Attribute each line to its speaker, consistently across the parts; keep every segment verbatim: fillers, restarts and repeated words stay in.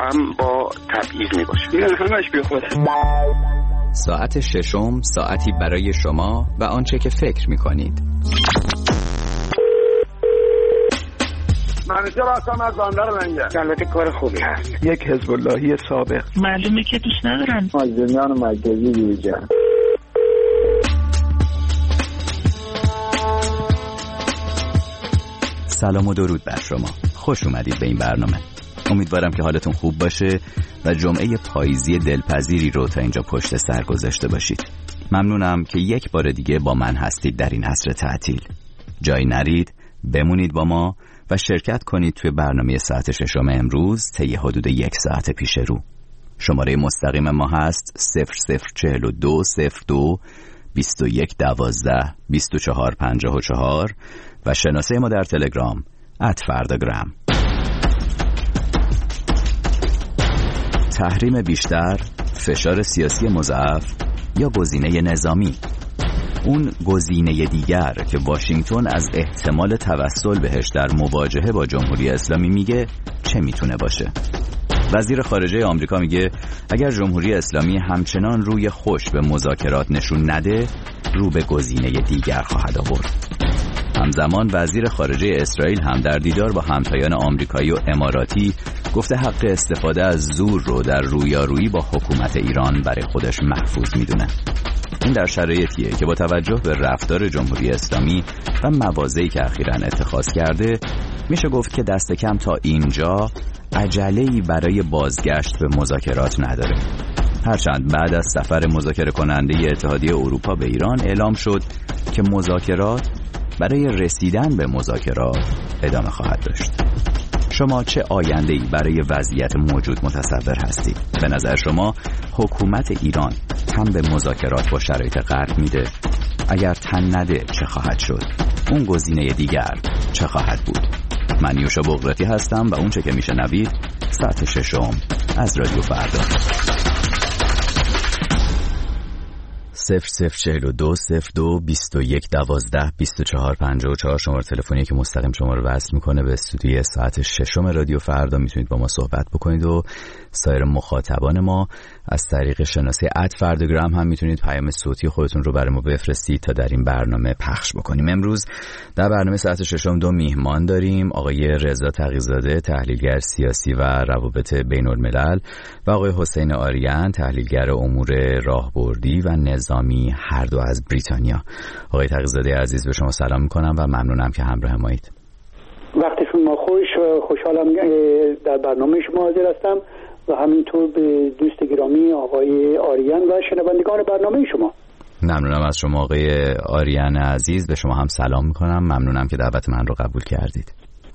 Speaker 1: هم با تبعیض می باشه. این همش بی خوده.
Speaker 2: ساعت ششم، ساعتی برای شما و آنچه که فکر می کنید.
Speaker 3: منیجر هستم از بندر منگه.
Speaker 1: البته کار خوبی هست.
Speaker 3: یک حزب اللهی سابق.
Speaker 4: معلومه که دوست ندارن.
Speaker 5: مازدمیان مرکزی دیجا.
Speaker 2: سلام و درود بر شما. خوش اومدید به این برنامه. امیدوارم که حالتون خوب باشه و جمعه پاییزی دلپذیری رو تا اینجا پشت سر گذاشته باشید. ممنونم که یک بار دیگه با من هستید در این عصر تعطیل. جایی نرید، بمونید با ما و شرکت کنید توی برنامه ساعت ششم امروز طی حدود یک ساعت پیش رو. شماره مستقیم ما هست صفر صفر چهل و دو صفر دو بیست و یک دوازده بیست و چهار پنجاه و چهار و شناسه ما در تلگرام ات فرداگرام. تحریم بیشتر، فشار سیاسی مضاعف یا گزینه نظامی؟ اون گزینه دیگر که واشنگتن از احتمال توسل بهش در مواجهه با جمهوری اسلامی میگه چه میتونه باشه؟ وزیر خارجه آمریکا میگه اگر جمهوری اسلامی همچنان روی خوش به مذاکرات نشون نده، رو به گزینه دیگر خواهد آورد. همزمان وزیر خارجه اسرائیل هم در دیدار با همتایان آمریکایی و اماراتی گفته حق استفاده از زور رو در رویارویی با حکومت ایران برای خودش محفوظ میدونه. این در شرایطیه که با توجه به رفتار جمهوری اسلامی و مواضعی که اخیراً اتخاذ کرده، میشه گفت که دست کم تا اینجا عجله‌ای برای بازگشت به مذاکرات نداره. هرچند بعد از سفر مذاکره کننده اتحادیه اروپا به ایران اعلام شد که مذاکرات برای رسیدن به مذاکرات ادامه خواهد داشت. شما چه آینده‌ای برای وضعیت موجود متصور هستید؟ به نظر شما حکومت ایران هم به مذاکرات با شرایط غرب میده؟ اگر تن نده چه خواهد شد؟ اون گزینه دیگر چه خواهد بود؟ من نیوشا بغراتی هستم و اون چه که میشنوید ساعت ششم از رادیو فردا. صفر صفر چهل و دو صفر دو بیست و یک دوازده بیست و چهار پنجاه و چهار شماره تلفنی که مستقیم شما رو وصل میکنه به استودیوی ساعت ششم رادیو فردا. میتونید با ما صحبت بکنید و سایر مخاطبان ما از طریق شناسه ات فرداگرام هم میتونید پیام صوتی خودتون رو برای ما بفرستید تا در این برنامه پخش بکنیم. امروز در برنامه ساعت ششم دو میهمان داریم، آقای رضا تقی‌زاده تحلیلگر سیاسی و روابط بین‌الملل و آقای حسین آریان تحلیلگر امور راهبردی و نظامی، هر دو از بریتانیا. آقای تقی‌زاده عزیز به شما سلام میکنم و ممنونم که همراه مایید.
Speaker 6: وقتی شما خوش خوشحالم در برنامه شما حاضر هستم و همینطور به دوست گرامی آقای آریان و شنوندگان برنامه شما.
Speaker 2: ممنونم از شما آقای آریان عزیز، به شما هم سلام میکنم. ممنونم که دعوت من رو قبول کردید.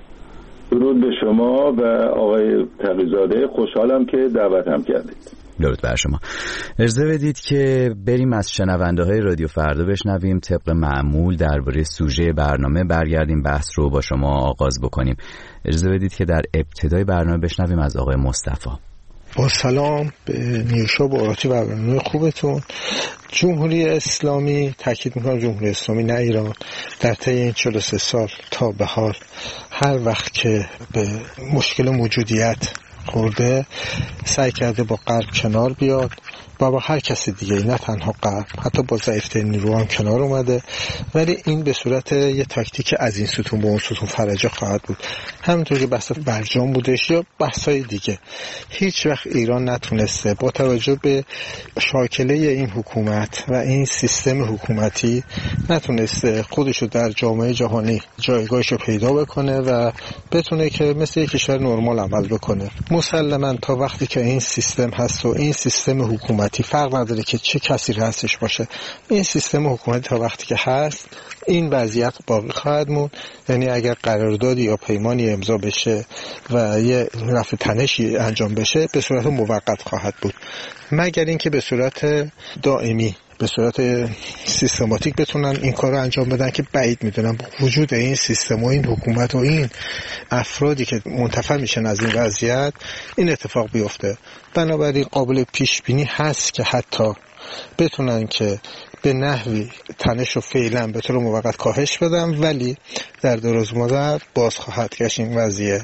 Speaker 7: درود به شما و آقای تقی‌زاده، خوشحالم که دعوتم کردید.
Speaker 2: درود بر شما. اجازه بدید که بریم از شنونده های رادیو فردا بشنویم. طبق معمول درباره سوژه برنامه برگردیم بحث رو با شما آغاز بکنیم. اجازه بدید که در ابتدای برنامه بشنویم از آقای مصطفی.
Speaker 8: با سلام به نیوشا بغراتی و برنامه خوبتون. جمهوری اسلامی، تاکید میکنم جمهوری اسلامی نه ایران، در طی این چهل و سه سال تا به حال هر وقت که به مشکل موجودیت خورده سعی کرده با غرب کنار بیاد و با هر کسی دیگه، نه تنها غرب، حتی با ضعیف‌ترین نیرو هم کنار اومده، ولی این به صورت یه تاکتیک از این ستون به اون ستون فرجه خواهد بود. همونطور که بحث برجام بودش یا بحث‌های دیگه، هیچ وقت ایران نتونسته با توجه به شاکله این حکومت و این سیستم حکومتی نتونسته خودشو در جامعه جهانی جایگاهشو پیدا بکنه و بتونه که مثل یک کشور نرمال عمل بکنه. مسلماً تا وقتی که این سیستم هست و این سیستم حکومتی، فرق نداره که چه کسی هستش باشه، این سیستم حکومتی تا وقتی که هست این وضعیت باقی خواهد موند. یعنی اگر قراردادی یا پیمانی امضا بشه و یه رفع تنشی انجام بشه به صورت موقت خواهد بود، مگر اینکه به صورت دائمی به صورت سیستماتیک بتونن این کار رو انجام بدن که بعید میدونم وجود این سیستم و این حکومت و این افرادی که منتفع میشن از این وضعیت این اتفاق بیفته. بنابراین قابل پیش بینی هست که حتی بتونن که به نحوی تنش رو فعلا به طور موقت کاهش بدن، ولی در دراز مدت باز خواهد گشت این وضعیه.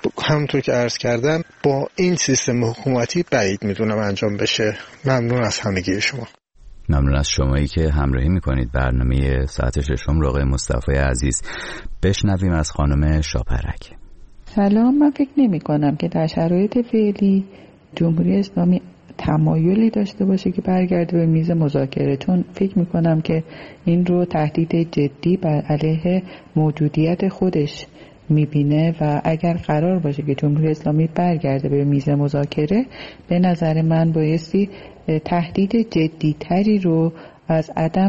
Speaker 8: همونطور که عرض کردم با این سیستم حکومتی بعید میدونم انجام بشه. ممنون از همگی شما.
Speaker 2: ممنون از شمایی که همراهی میکنید برنامه ساعت ششم رو. آقای مصطفی عزیز، بشنویم از خانم شاپرک.
Speaker 4: سلام. من فکر نمی کنم که در شرایط فعلی جمهوری اسلامی تمایلی داشته باشه که برگرده به میز مذاکره، چون فکر می کنم که این رو تهدید جدی بر علیه موجودیت خودش میبینه و اگر قرار باشه که جمهوری اسلامی برگرده به میز مذاکره، به نظر من بایستی تهدید جدی‌تری رو از عدم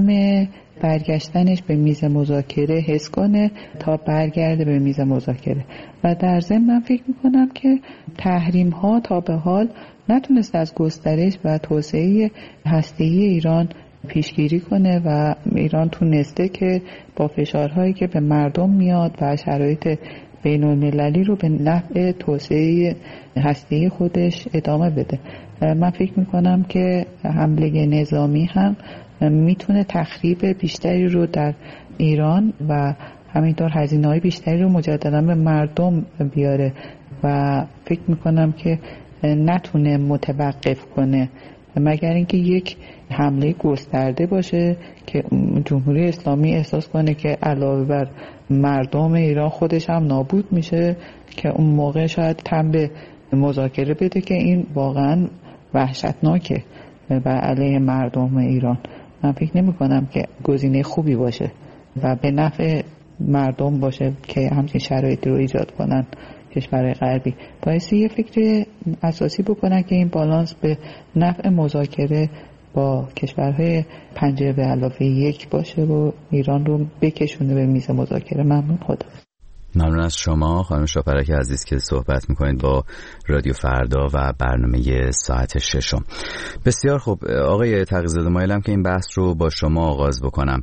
Speaker 4: برگشتنش به میز مذاکره حس کنه تا برگرده به میز مذاکره. و در ضمن من فکر میکنم که تحریم ها تا به حال نتونست از گسترش و توسعه هسته‌ای ایران پیشگیری کنه و ایران تونسته که با فشارهایی که به مردم میاد و شرایط بین‌المللی رو به نفع توسعه هسته‌ای خودش ادامه بده. من فکر میکنم که حمله نظامی هم میتونه تخریب بیشتری رو در ایران و همینطور هزینه‌های بیشتری رو مجددا به مردم بیاره و فکر میکنم که نتونه متوقف کنه، مگر اینکه یک حمله گسترده باشه که جمهوری اسلامی احساس کنه که علاوه بر مردم ایران خودش هم نابود میشه، که اون موقع شاید تن به مذاکره بده که این واقعا وحشتناکه و علیه مردم ایران. من فکر نمی کنم که گزینه خوبی باشه و به نفع مردم باشه که همچین شرایطی رو ایجاد کنن کشورهای غربی. بایستی یه فکر اساسی بکنن که این بالانس به نفع مذاکره با کشورهای پنجره به علاوه یک باشه و ایران رو بکشونه به میز مذاکره. ممنون. خدا.
Speaker 2: ممنون از شما خانم شاپرک عزیز که صحبت میکنید با رادیو فردا و برنامه ساعت ششم. بسیار خوب آقای تقی‌زاده، مایلم که این بحث رو با شما آغاز بکنم.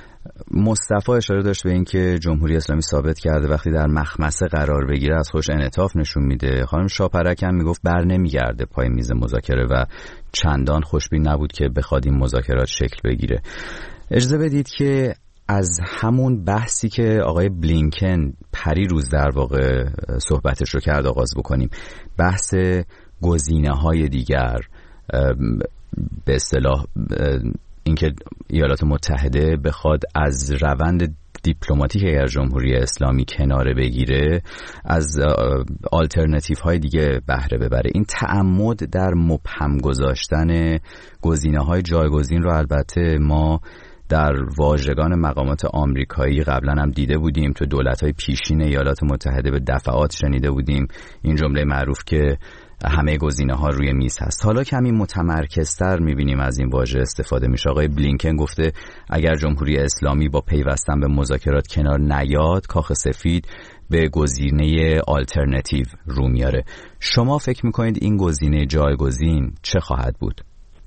Speaker 2: مصطفی اشاره داشت به این که جمهوری اسلامی ثابت کرده وقتی در مخمصه قرار بگیره از خودش انعطاف نشون میده. خانم شاپرک هم میگفت بر نمیگرده پای میز مذاکره و چندان خوشبین نبود که بخواد این مذاکرات شکل بگیره. اجازه بدید که از همون بحثی که آقای بلینکن پریروز در واقع صحبتش رو کرد آغاز بکنیم. بحث گزینه‌های دیگر، به اصطلاح اینکه ایالات متحده بخواد از روند دیپلماتیک اگر جمهوری اسلامی کناره بگیره از آلترناتیو های دیگه بهره ببره. این تعمد در مبهم گذاشتن گزینه‌های جایگزین رو البته ما در واژگان مقامات آمریکایی قبلا هم دیده بودیم، تو دولت‌های پیشین ایالات متحده به دفعات شنیده بودیم این جمله معروف که همه گزینه‌ها روی میز هست. حالا کمی متمرکزتر می‌بینیم از این واژه استفاده میشه. آقای بلینکن گفته اگر جمهوری اسلامی با پیوستن به مذاکرات کنار نیاد، کاخ سفید به گزینه آلترناتیو رو میاره. شما فکر می‌کنید این گزینه جایگزین چه خواهد بود؟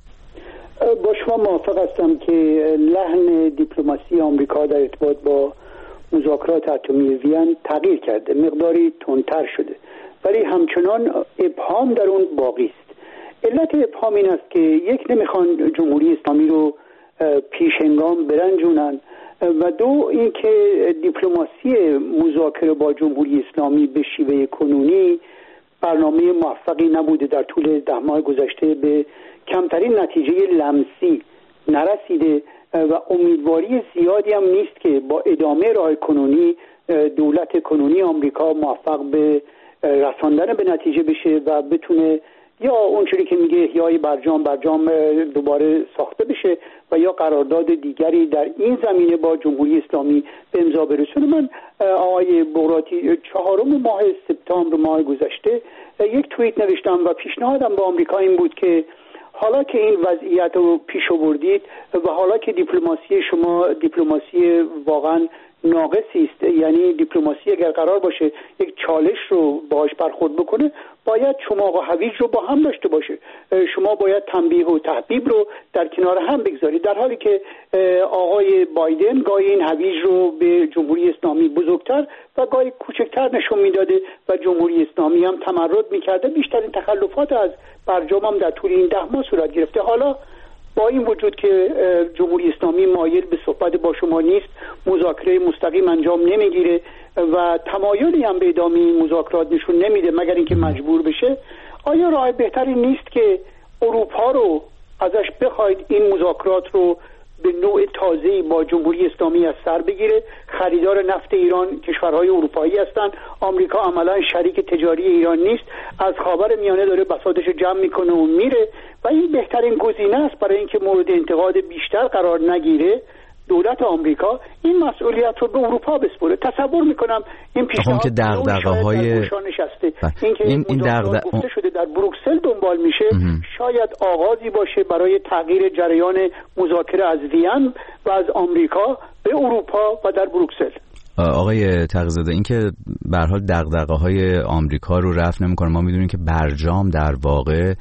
Speaker 6: با شما موافق هستم که لحن دیپلماسی آمریکا در ارتباط با مذاکرات اتمی وین تغییر کرده، مقداری تندتر شده، ولی همچنان ابهام در اون باقی است. علت ابهام این است که یک، نمیخوان جمهوری اسلامی رو پیشنگام برنجونن و دو اینکه دیپلماسی مذاکره با جمهوری اسلامی به شیوه کنونی برنامه موفقی نبوده، در طول ده ماه گذشته به کمترین نتیجه لمسی نرسیده و امیدواری زیادی هم نیست که با ادامه راه کنونی دولت کنونی آمریکا موفق به رساندن به نتیجه بشه و بتونه یا اونجوری که میگه احیای برجام برجام دوباره ساخته بشه و یا قرارداد دیگری در این زمینه با جمهوری اسلامی به امضا برسونه. من آقای بغراتی چهارم ماه سپتامبر ماه گذشته یک توییت نوشتم و پیشنهادم به آمریکا این بود که حالا که این وضعیت رو پیش آوردید و حالا که دیپلماسی شما دیپلماسی واقعا ناقصی است، یعنی دیپلماسی اگر قرار باشه یک چالش رو باهاش برخورد بکنه باید چماق و هویج رو با هم داشته باشه. شما باید تنبیه و تحبیب رو در کنار هم بگذارید، در حالی که آقای بایدن گاهی این هویج رو به جمهوری اسلامی بزرگتر و گاهی کوچکتر نشون میداده و جمهوری اسلامی هم تمرد میکرده. بیشترین تخلفات از برجام هم در طول این ده ماه صورت گرفته. حالا با این وجود که جمهوری اسلامی مایل به صحبت با شما نیست، مذاکره مستقیم انجام نمیگیره و تمایلی هم به ادامه این مذاکرات نشون نمیده مگر اینکه مجبور بشه، آیا راه بهتری نیست که اروپا رو ازش بخواید این مذاکرات رو به نوع تازه‌ای با جمهوری اسلامی از سر بگیره؟ خریدار نفت ایران کشورهای اروپایی هستند، آمریکا عملا شریک تجاری ایران نیست، از خاورمیانه داره بساطش جمع میکنه و میره و این بهترین گزینه است برای اینکه مورد انتقاد بیشتر قرار نگیره. دولت آمریکا این مسئولیت رو به اروپا بسپره. تصور میکنم این پیشنهاد
Speaker 2: که دغدغه‌های
Speaker 6: نشسته، این که این دغدغه گفته شده در بروکسل دنبال میشه، شاید آغازی باشه برای تغییر جریان مذاکره از وین و از آمریکا به اروپا و در بروکسل.
Speaker 2: آقای تقی‌زاده، این که به هر حال دغدغه‌های آمریکا رو رفع نمی‌کنه، ما می‌دونیم که برجام در واقع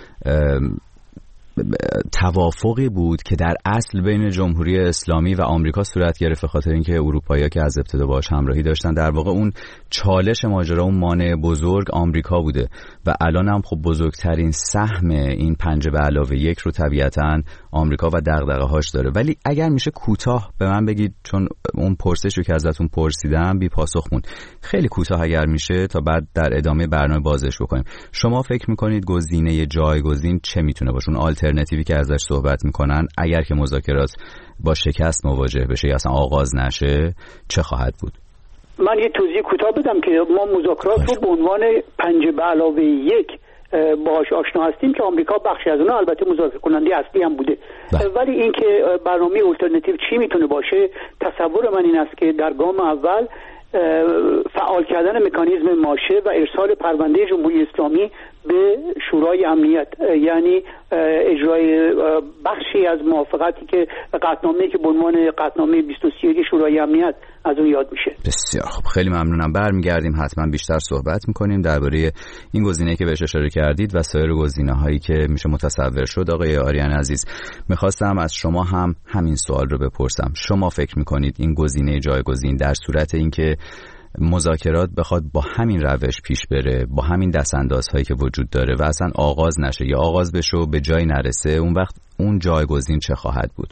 Speaker 2: توافقی بود که در اصل بین جمهوری اسلامی و آمریکا صورت گرفت، به خاطر اینکه اروپایی‌ها که از ابتدا باهاش همراهی داشتن، در واقع اون چالش ماجرا، اون مانع بزرگ آمریکا بوده و الان هم خب بزرگترین سهم این پنج به علاوه یک رو طبیعتاً آمریکا و دغدغه‌هاش داره. ولی اگر میشه کوتاه به من بگید، چون اون پرسشی که ازتون پرسیدم بی پاسخ موند، خیلی کوتاه اگر میشه تا بعد در ادامه برنامه بازش بکنیم، شما فکر میکنید گزینه جایگزین چه میتونه باشه؟ اون آلترناتیوی که ازش صحبت میکنن اگر که مذاکرات با شکست مواجه بشه یا اصلا آغاز نشه چه خواهد بود؟
Speaker 6: من یه توضیح کوتاه بدم که ما مذاکرات رو به عنوان پنج به علاوه یک باهاش آشنا هستیم که آمریکا بخشی از اونها البته مذاکره کننده اصلی هم بوده، ولی اینکه برنامه آلترناتیو چی میتونه باشه، تصور من این است که در گام اول فعال کردن مکانیزم ماشه و ارسال پرونده جمهوری اسلامی به شورای امنیت، یعنی اجرای بخشی از موافقتی که قطعنامه‌ای که به عنوان قطعنامه بیست و سه شورای امنیت از اون یاد میشه.
Speaker 2: بسیار خب، خیلی ممنونم. برمیگردیم حتما بیشتر صحبت میکنیم درباره این گزینه‌ای که بهش اشاره کردید و سایر گزینه‌هایی که میشه متصور شد. آقای آریان عزیز، میخواستم از شما هم همین سوال رو بپرسم. شما فکر میکنید این گزینه جایگزین در صورت اینکه مذاکرات بخواد با همین روش پیش بره، با همین دستاندازهایی که وجود داره و اصلا آغاز نشه یا آغاز بشه و به جای نرسه، اون وقت اون جایگزین چه خواهد بود؟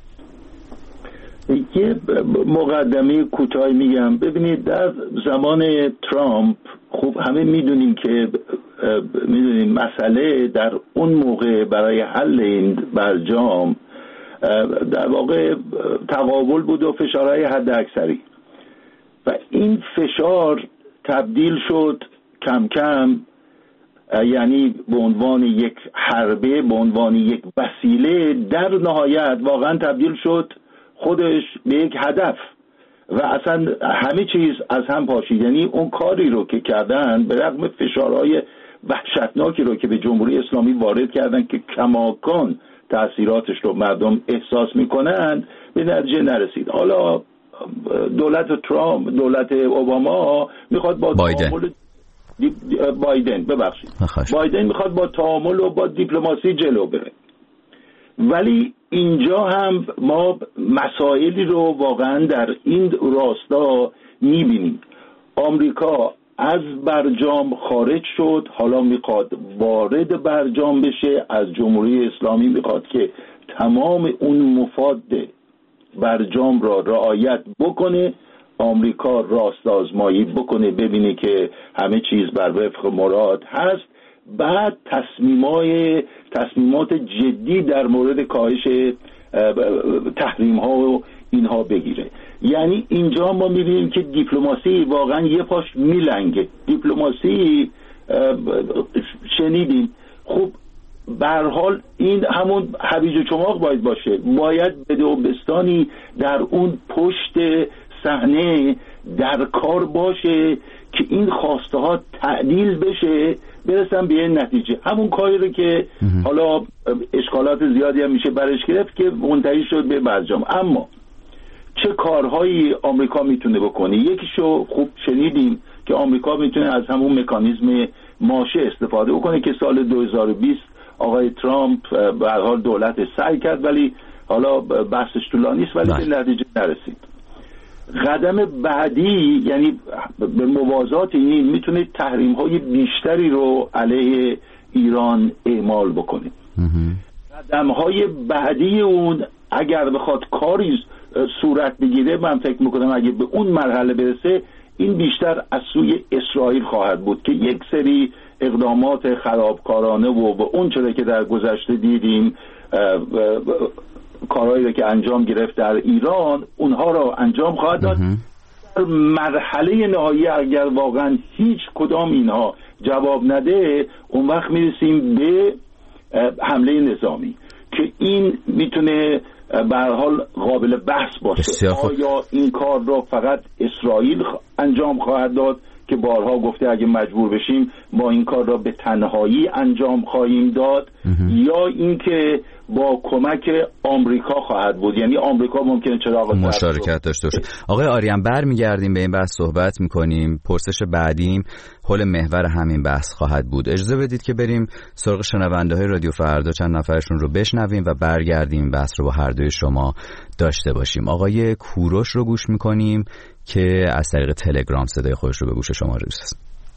Speaker 7: یه مقدمه کوتاهی میگم. ببینید در زمان ترامپ خوب همه میدونیم که میدونیم مسئله در اون موقع برای حل این برجام در واقع تقابل بود و فشارهای حد اکثری و این فشار تبدیل شد کم کم، یعنی به عنوان یک حربه، به عنوان یک وسیله، در نهایت واقعا تبدیل شد خودش به یک هدف و اصلا همه چیز از هم پاشید. یعنی اون کاری رو که کردن به رغم فشارهای وحشتناکی رو که به جمهوری اسلامی وارد کردن که کماکان تأثیراتش رو مردم احساس میکنن، به نتیجه نرسید. حالا دولت ترامپ، دولت اوباما میخواد با
Speaker 2: بایدن
Speaker 7: تعامل بایدن ببخشید بایدن میخواد با تعامل و با دیپلماسی جلو بره، ولی اینجا هم ما مسائلی رو واقعا در این راستا میبینیم. آمریکا از برجام خارج شد، حالا میخواد وارد برجام بشه. از جمهوری اسلامی میخواد که تمام اون مفاد برجام را رعایت بکنه. آمریکا راست آزمایی بکنه، ببینه که همه چیز بر وفق مراد هست، بعد تصمیمای تصمیمات جدی در مورد کاهش تحریم ها و اینها بگیره. یعنی اینجا ما میبینیم که دیپلماسی واقعا یه پاش میلنگه. دیپلماسی شنیدیم، خب به هر حال این همون هویج و چماق باید باشه، باید بده و بستانی در اون پشت صحنه در کار باشه که این خواسته ها تعدیل بشه، برسن به این نتیجه. همون کاری رو که حالا اشکالات زیادی هم میشه برش گرفت که منتهی شد به برجام. اما چه کارهایی آمریکا میتونه بکنه؟ یکیشو خوب شنیدیم که آمریکا میتونه از همون مکانیزم ماشه استفاده بکنه که سال دو هزار و بیست آقای ترامپ به هر حال دولت سعی کرد، ولی حالا بحثش طولانی است، ولی به نتیجه نرسید. قدم بعدی یعنی به موازات این میتونه تحریم های بیشتری رو علیه ایران اعمال بکنه. قدم‌های بعدی اون اگر بخواد کاری صورت بگیره، من فکر میکنم اگه به اون مرحله برسه این بیشتر از سوی اسرائیل خواهد بود که یک سری اقدامات خرابکارانه و به اون چیزی که در گذشته دیدیم کارهایی رو که انجام گرفت در ایران اونها رو انجام خواهد داد. مرحله نهایی اگر واقعا هیچ کدام اینها جواب نده، اون وقت میرسیم به حمله نظامی که این میتونه به هر حال قابل بحث باشه. آیا این کار رو فقط اسرائیل انجام خواهد داد که بارها گفته اگه مجبور بشیم ما این کار را به تنهایی انجام خواهیم داد، یا اینکه با کمک آمریکا خواهد بود، یعنی آمریکا ممکنه چراغ
Speaker 2: مشارکت داشته باشه. آقای آریان برمیگردیم به این بحث صحبت میکنیم. پرسش بعدیم حول محور همین بحث خواهد بود. اجازه بدید که بریم سراغ شنونده های رادیو فردا، چند نفرشون رو بشنویم و برگردیم بحث رو با هر دوی شما داشته باشیم. آقای کوروش رو گوش میکنیم که از طریق تلگرام صدای خودش رو به گوش شما رسید.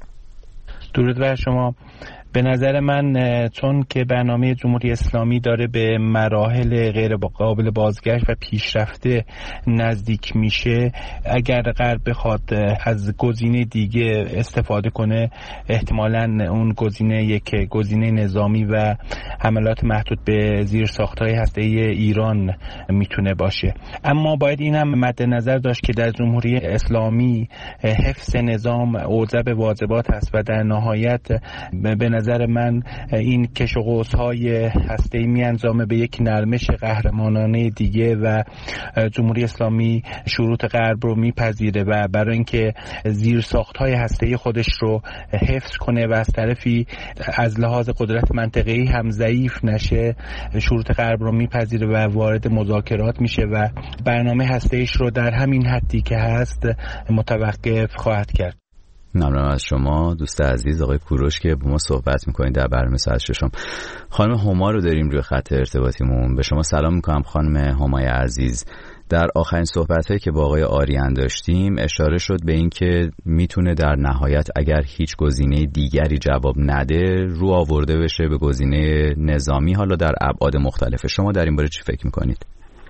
Speaker 9: درود بر شما. به نظر من چون که برنامه جمهوری اسلامی داره به مراحل غیر قابل بازگشت و پیشرفته نزدیک میشه، اگر غرب بخواد از گزینه دیگه استفاده کنه، احتمالاً اون گزینه یک گزینه نظامی و حملات محدود به زیرساخت‌های هسته‌ای ایران میتونه باشه. اما باید اینم مد نظر داشت که در جمهوری اسلامی حفظ نظام اوجب واجبات است و در نهایت به نظر من این کش و قوس‌های هسته‌ای میانجامه به یک نرمش قهرمانانه دیگه و جمهوری اسلامی شروط غرب رو میپذیره و برای اینکه زیرساخت‌های هسته‌ای خودش رو حفظ کنه و از طرفی از لحاظ قدرت منطقه‌ای هم ضعیف نشه، شروط غرب رو میپذیره و وارد مذاکرات میشه و برنامه هسته‌ایش رو در همین حدی که هست متوقف خواهد کرد.
Speaker 2: ممنونم از شما دوست عزیز آقای کوروش که با ما صحبت میکنید در برنامه ساعت ششم. خانم هما رو داریم روی خط ارتباطیمون. به شما سلام میکنم خانم همای عزیز. در آخرین صحبت‌هایی که با آقای آریان داشتیم اشاره شد به این که میتونه در نهایت اگر هیچ گزینه دیگری جواب نده رو آورده بشه به گزینه نظامی، حالا در ابعاد مختلف. شما در این باره چی فکر میکنید؟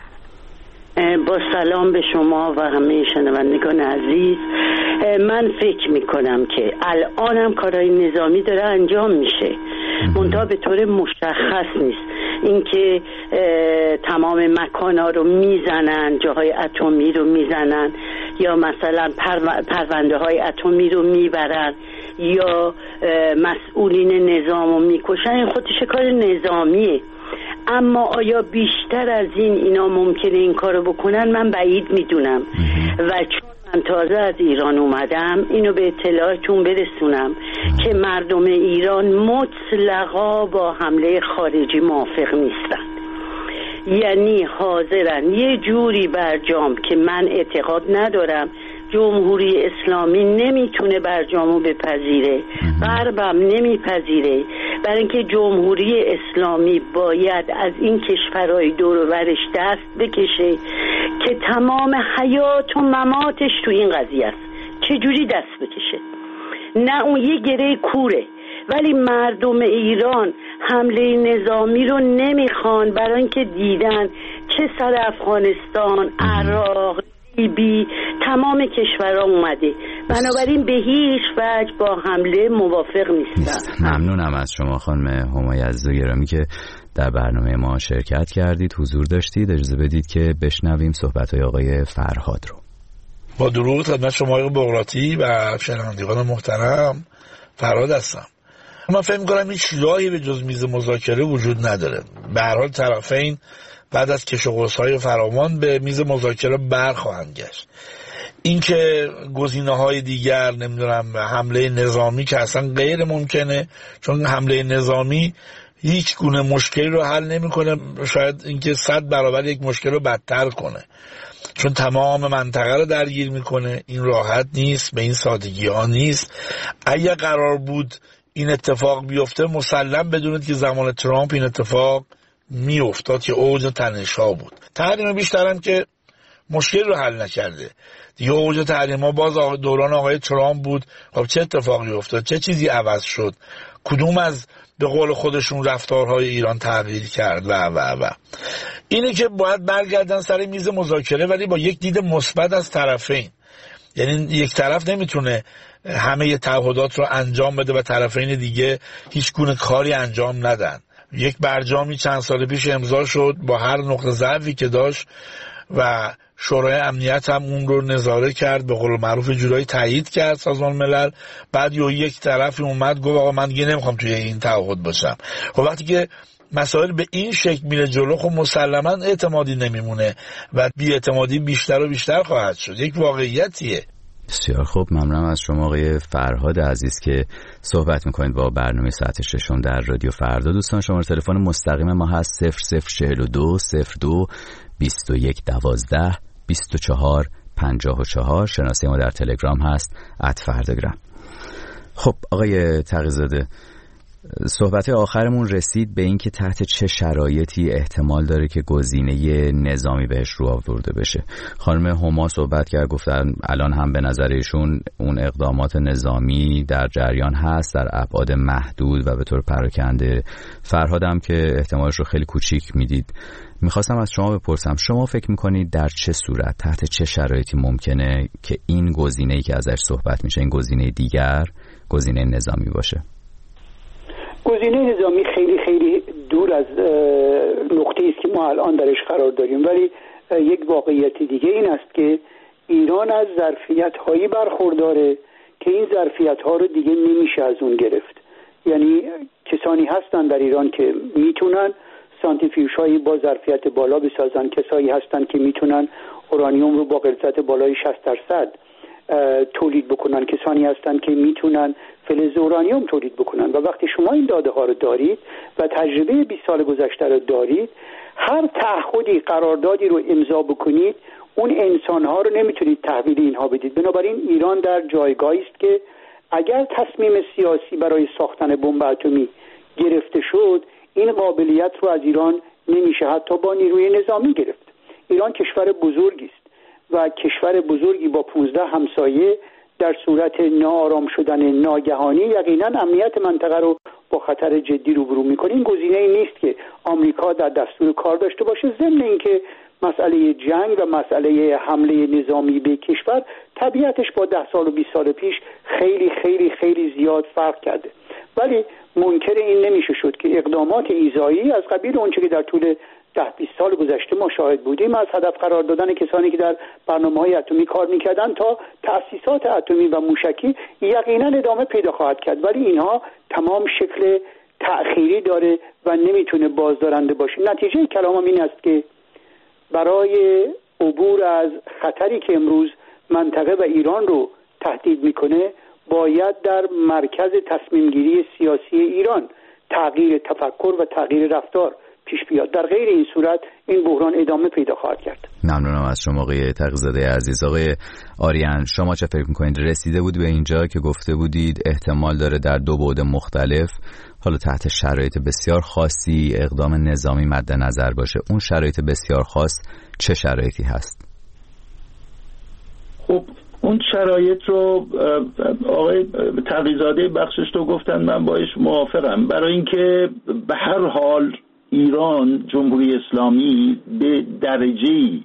Speaker 10: با سلام به شما و همه شنوندگان عزیز، من فکر میکنم که الان هم کارهای نظامی داره انجام میشه، منتها به طور مشخص نیست. اینکه تمام مکان‌ها رو میزنن، جاهای اتمی رو میزنن، یا مثلا پرونده های اتمی رو میبرن، یا مسئولین نظام رو میکشن، این خودش کار نظامیه. اما آیا بیشتر از این اینا ممکنه این کارو بکنن؟ من بعید میدونم و چون من تازه از ایران اومدم اینو به اطلاعتون برسونم که مردم ایران مطلقا با حمله خارجی موافق نیستن، یعنی حاضرن یه جوری برجام که من اعتقاد ندارم جمهوری اسلامی نمیتونه برجامو بپذیره، غربم نمیپذیره، برای اینکه جمهوری اسلامی باید از این کشورهای دور و برش دست بکشه که تمام حیات و مماتش تو این قضیه است. چجوری دست بکشه؟ نه اون یه گره کوره، ولی مردم ایران حمله نظامی رو نمیخوان برای اینکه دیدن چه سر افغانستان، عراق، لیبی، تمام کشورها اومده، بنابراین به هیچ وجه با حمله موافق نیستن.
Speaker 2: ممنونم از شما خانم همای عزیز و گرامی که در برنامه ما شرکت کردید، حضور داشتید. اجازه بدید که بشنویم صحبت‌های آقای فرهاد رو.
Speaker 11: با درود خدمت شما آقای بغراتی و شنوندگان محترم، فرهاد هستم. من فکر می‌کنم هیچ راهی به جز میز مذاکره وجود نداره. به هر حال طرفین بعد از کش و قوس‌های فراوان به میز مذاکره برخواهند گشت. اینکه گزینه‌های دیگر، نمیدونم حمله نظامی که اصلا غیر ممکنه، چون حمله نظامی هیچ گونه مشکلی رو حل نمی‌کنه، شاید اینکه صد برابر یک مشکل رو بدتر کنه، چون تمام منطقه رو درگیر میکنه. این راحت نیست، به این سادگی ها نیست. اگه قرار بود این اتفاق بیفته، مسلم بدونید که زمان ترامپ این اتفاق میافتاد که اوج تنش‌ها بود. تحریم بیشترم که مشکل رو حل نکرده. دیگه اوج تحریما باز دوران آقای ترامپ بود. خب چه اتفاقی افتاد؟ چه چیزی عوض شد؟ کدوم از به قول خودشون رفتارهای ایران تغییر کرد و و و اینه که باید برگردن سر میز مذاکره، ولی با یک دید مثبت از طرفین. یعنی یک طرف نمیتونه همه تعهدات رو انجام بده و طرفین دیگه هیچ گونه کاری انجام ندن. یک برجامی چند سال پیش امضا شد با هر نقطه ضعفی که داشت و شورای امنیت هم اون رو نظاره کرد، به قول معروف جورایی تایید کرد سازمان ملل. بعد یه یک طرفی اومد گفت آقا من دیگه نمیخوام توی این تعهد باشم. خب وقتی که مسائل به این شکل میره جلو، خب مسلما اعتمادی نمیمونه و بی‌اعتمادی بیشتر و بیشتر خواهد شد. یک واقعیتیه.
Speaker 2: بسیار خوب، ممنونم از شما آقای فرهاد عزیز که صحبت میکنید با برنامه ساعت ششم در رادیو فردا. دوستان شماره تلفن مستقیم ما هست صفر صفر چهل و دو صفر دو بیست و یک دوازده بیست و چهار پنجاه و چهار. شناسه ما در تلگرام هست ات فرداگرام. خب آقای تقی‌زاده، صحبت آخرمون رسید به این که تحت چه شرایطی احتمال داره که گزینه نظامی بهش رو آورده بشه. خانم هما صحبت کرد، گفتن الان هم به نظر ایشون اون اقدامات نظامی در جریان هست در ابعاد محدود و به طور پراکنده. فرهادم که احتمالش رو خیلی کوچیک میدید. میخواستم از شما بپرسم، شما فکر میکنید در چه صورت، تحت چه شرایطی ممکنه که این گزینه‌ای که ازش صحبت میشه، این گزینه دیگر، گزینه نظامی باشه؟
Speaker 6: گزینه نظامی خیلی خیلی دور از نقطه‌ای است که ما الان درش قرار داریم، ولی یک واقعیت دیگه این است که ایران از ظرفیت‌هایی برخورداره که این ظرفیت‌ها رو دیگه نمیشه از اون گرفت. یعنی کسانی هستن در ایران که میتونن سانتریفیوژهایی با ظرفیت بالا بسازن، کسایی هستن که میتونن اورانیوم رو با غلظت بالای شصت درصد تولید بکنن، کسانی هستن که میتونن فلز اورانیوم تولید بکنن. و وقتی شما این داده ها رو دارید و تجربه بیست سال گذشته رو دارید، هر تعهدی، قراردادی رو امضا بکنید، اون انسان ها رو نمیتونید تحویل اینها بدید. بنابراین ایران در جایگاهی است که اگر تصمیم سیاسی برای ساختن بمب اتمی گرفته شد، این قابلیت رو از ایران نمیشه حتی با نیروی نظامی گرفت. ایران کشور بزرگی است و کشور بزرگی با پانزده همسایه در صورت ناآرام شدن ناگهانی یقینا امنیت منطقه رو با خطر جدی روبرو میکنه. این گزینه‌ای نیست که آمریکا در دستور کار داشته باشه، ضمن اینکه مسئله جنگ و مسئله حمله نظامی به کشور طبیعتش با ده سال و بیست سال پیش خیلی خیلی خیلی زیاد فرق کرده. ولی منکر این نمیشه شد که اقدامات ایذایی از قبیل اونچه که در طول ده بیست سال گذشته ما شاهد بودیم، از هدف قرار دادن کسانی که در برنامه‌های اتمی کار می‌کردن تا تأسیسات اتمی و موشکی، یقینا ادامه پیدا خواهد کرد. ولی اینها تمام شکل تأخیری داره و نمیتونه بازدارنده باشه. نتیجه کلامم این است که برای عبور از خطری که امروز منطقه و ایران رو تهدید میکنه، باید در مرکز تصمیمگیری سیاسی ایران تغییر تفکر و تغییر رفتار پیش بیاد. در غیر این صورت این بحران ادامه پیدا خواهد کرد.
Speaker 2: ممنونم از شما آقای تقی‌زاده عزیز. آقای آریان، شما چه فکر میکنید؟ رسیده بود به اینجا که گفته بودید احتمال داره در دو بعد مختلف، حالا تحت شرایط بسیار خاصی، اقدام نظامی مد نظر باشه. اون شرایط بسیار خاص چه شرایطی هست؟
Speaker 7: خب اون شرایط رو آقای تقی‌زاده بخشش تو گفتن، من باش موافقم. برای اینکه به هر حال ایران، جمهوری اسلامی به درجه‌ای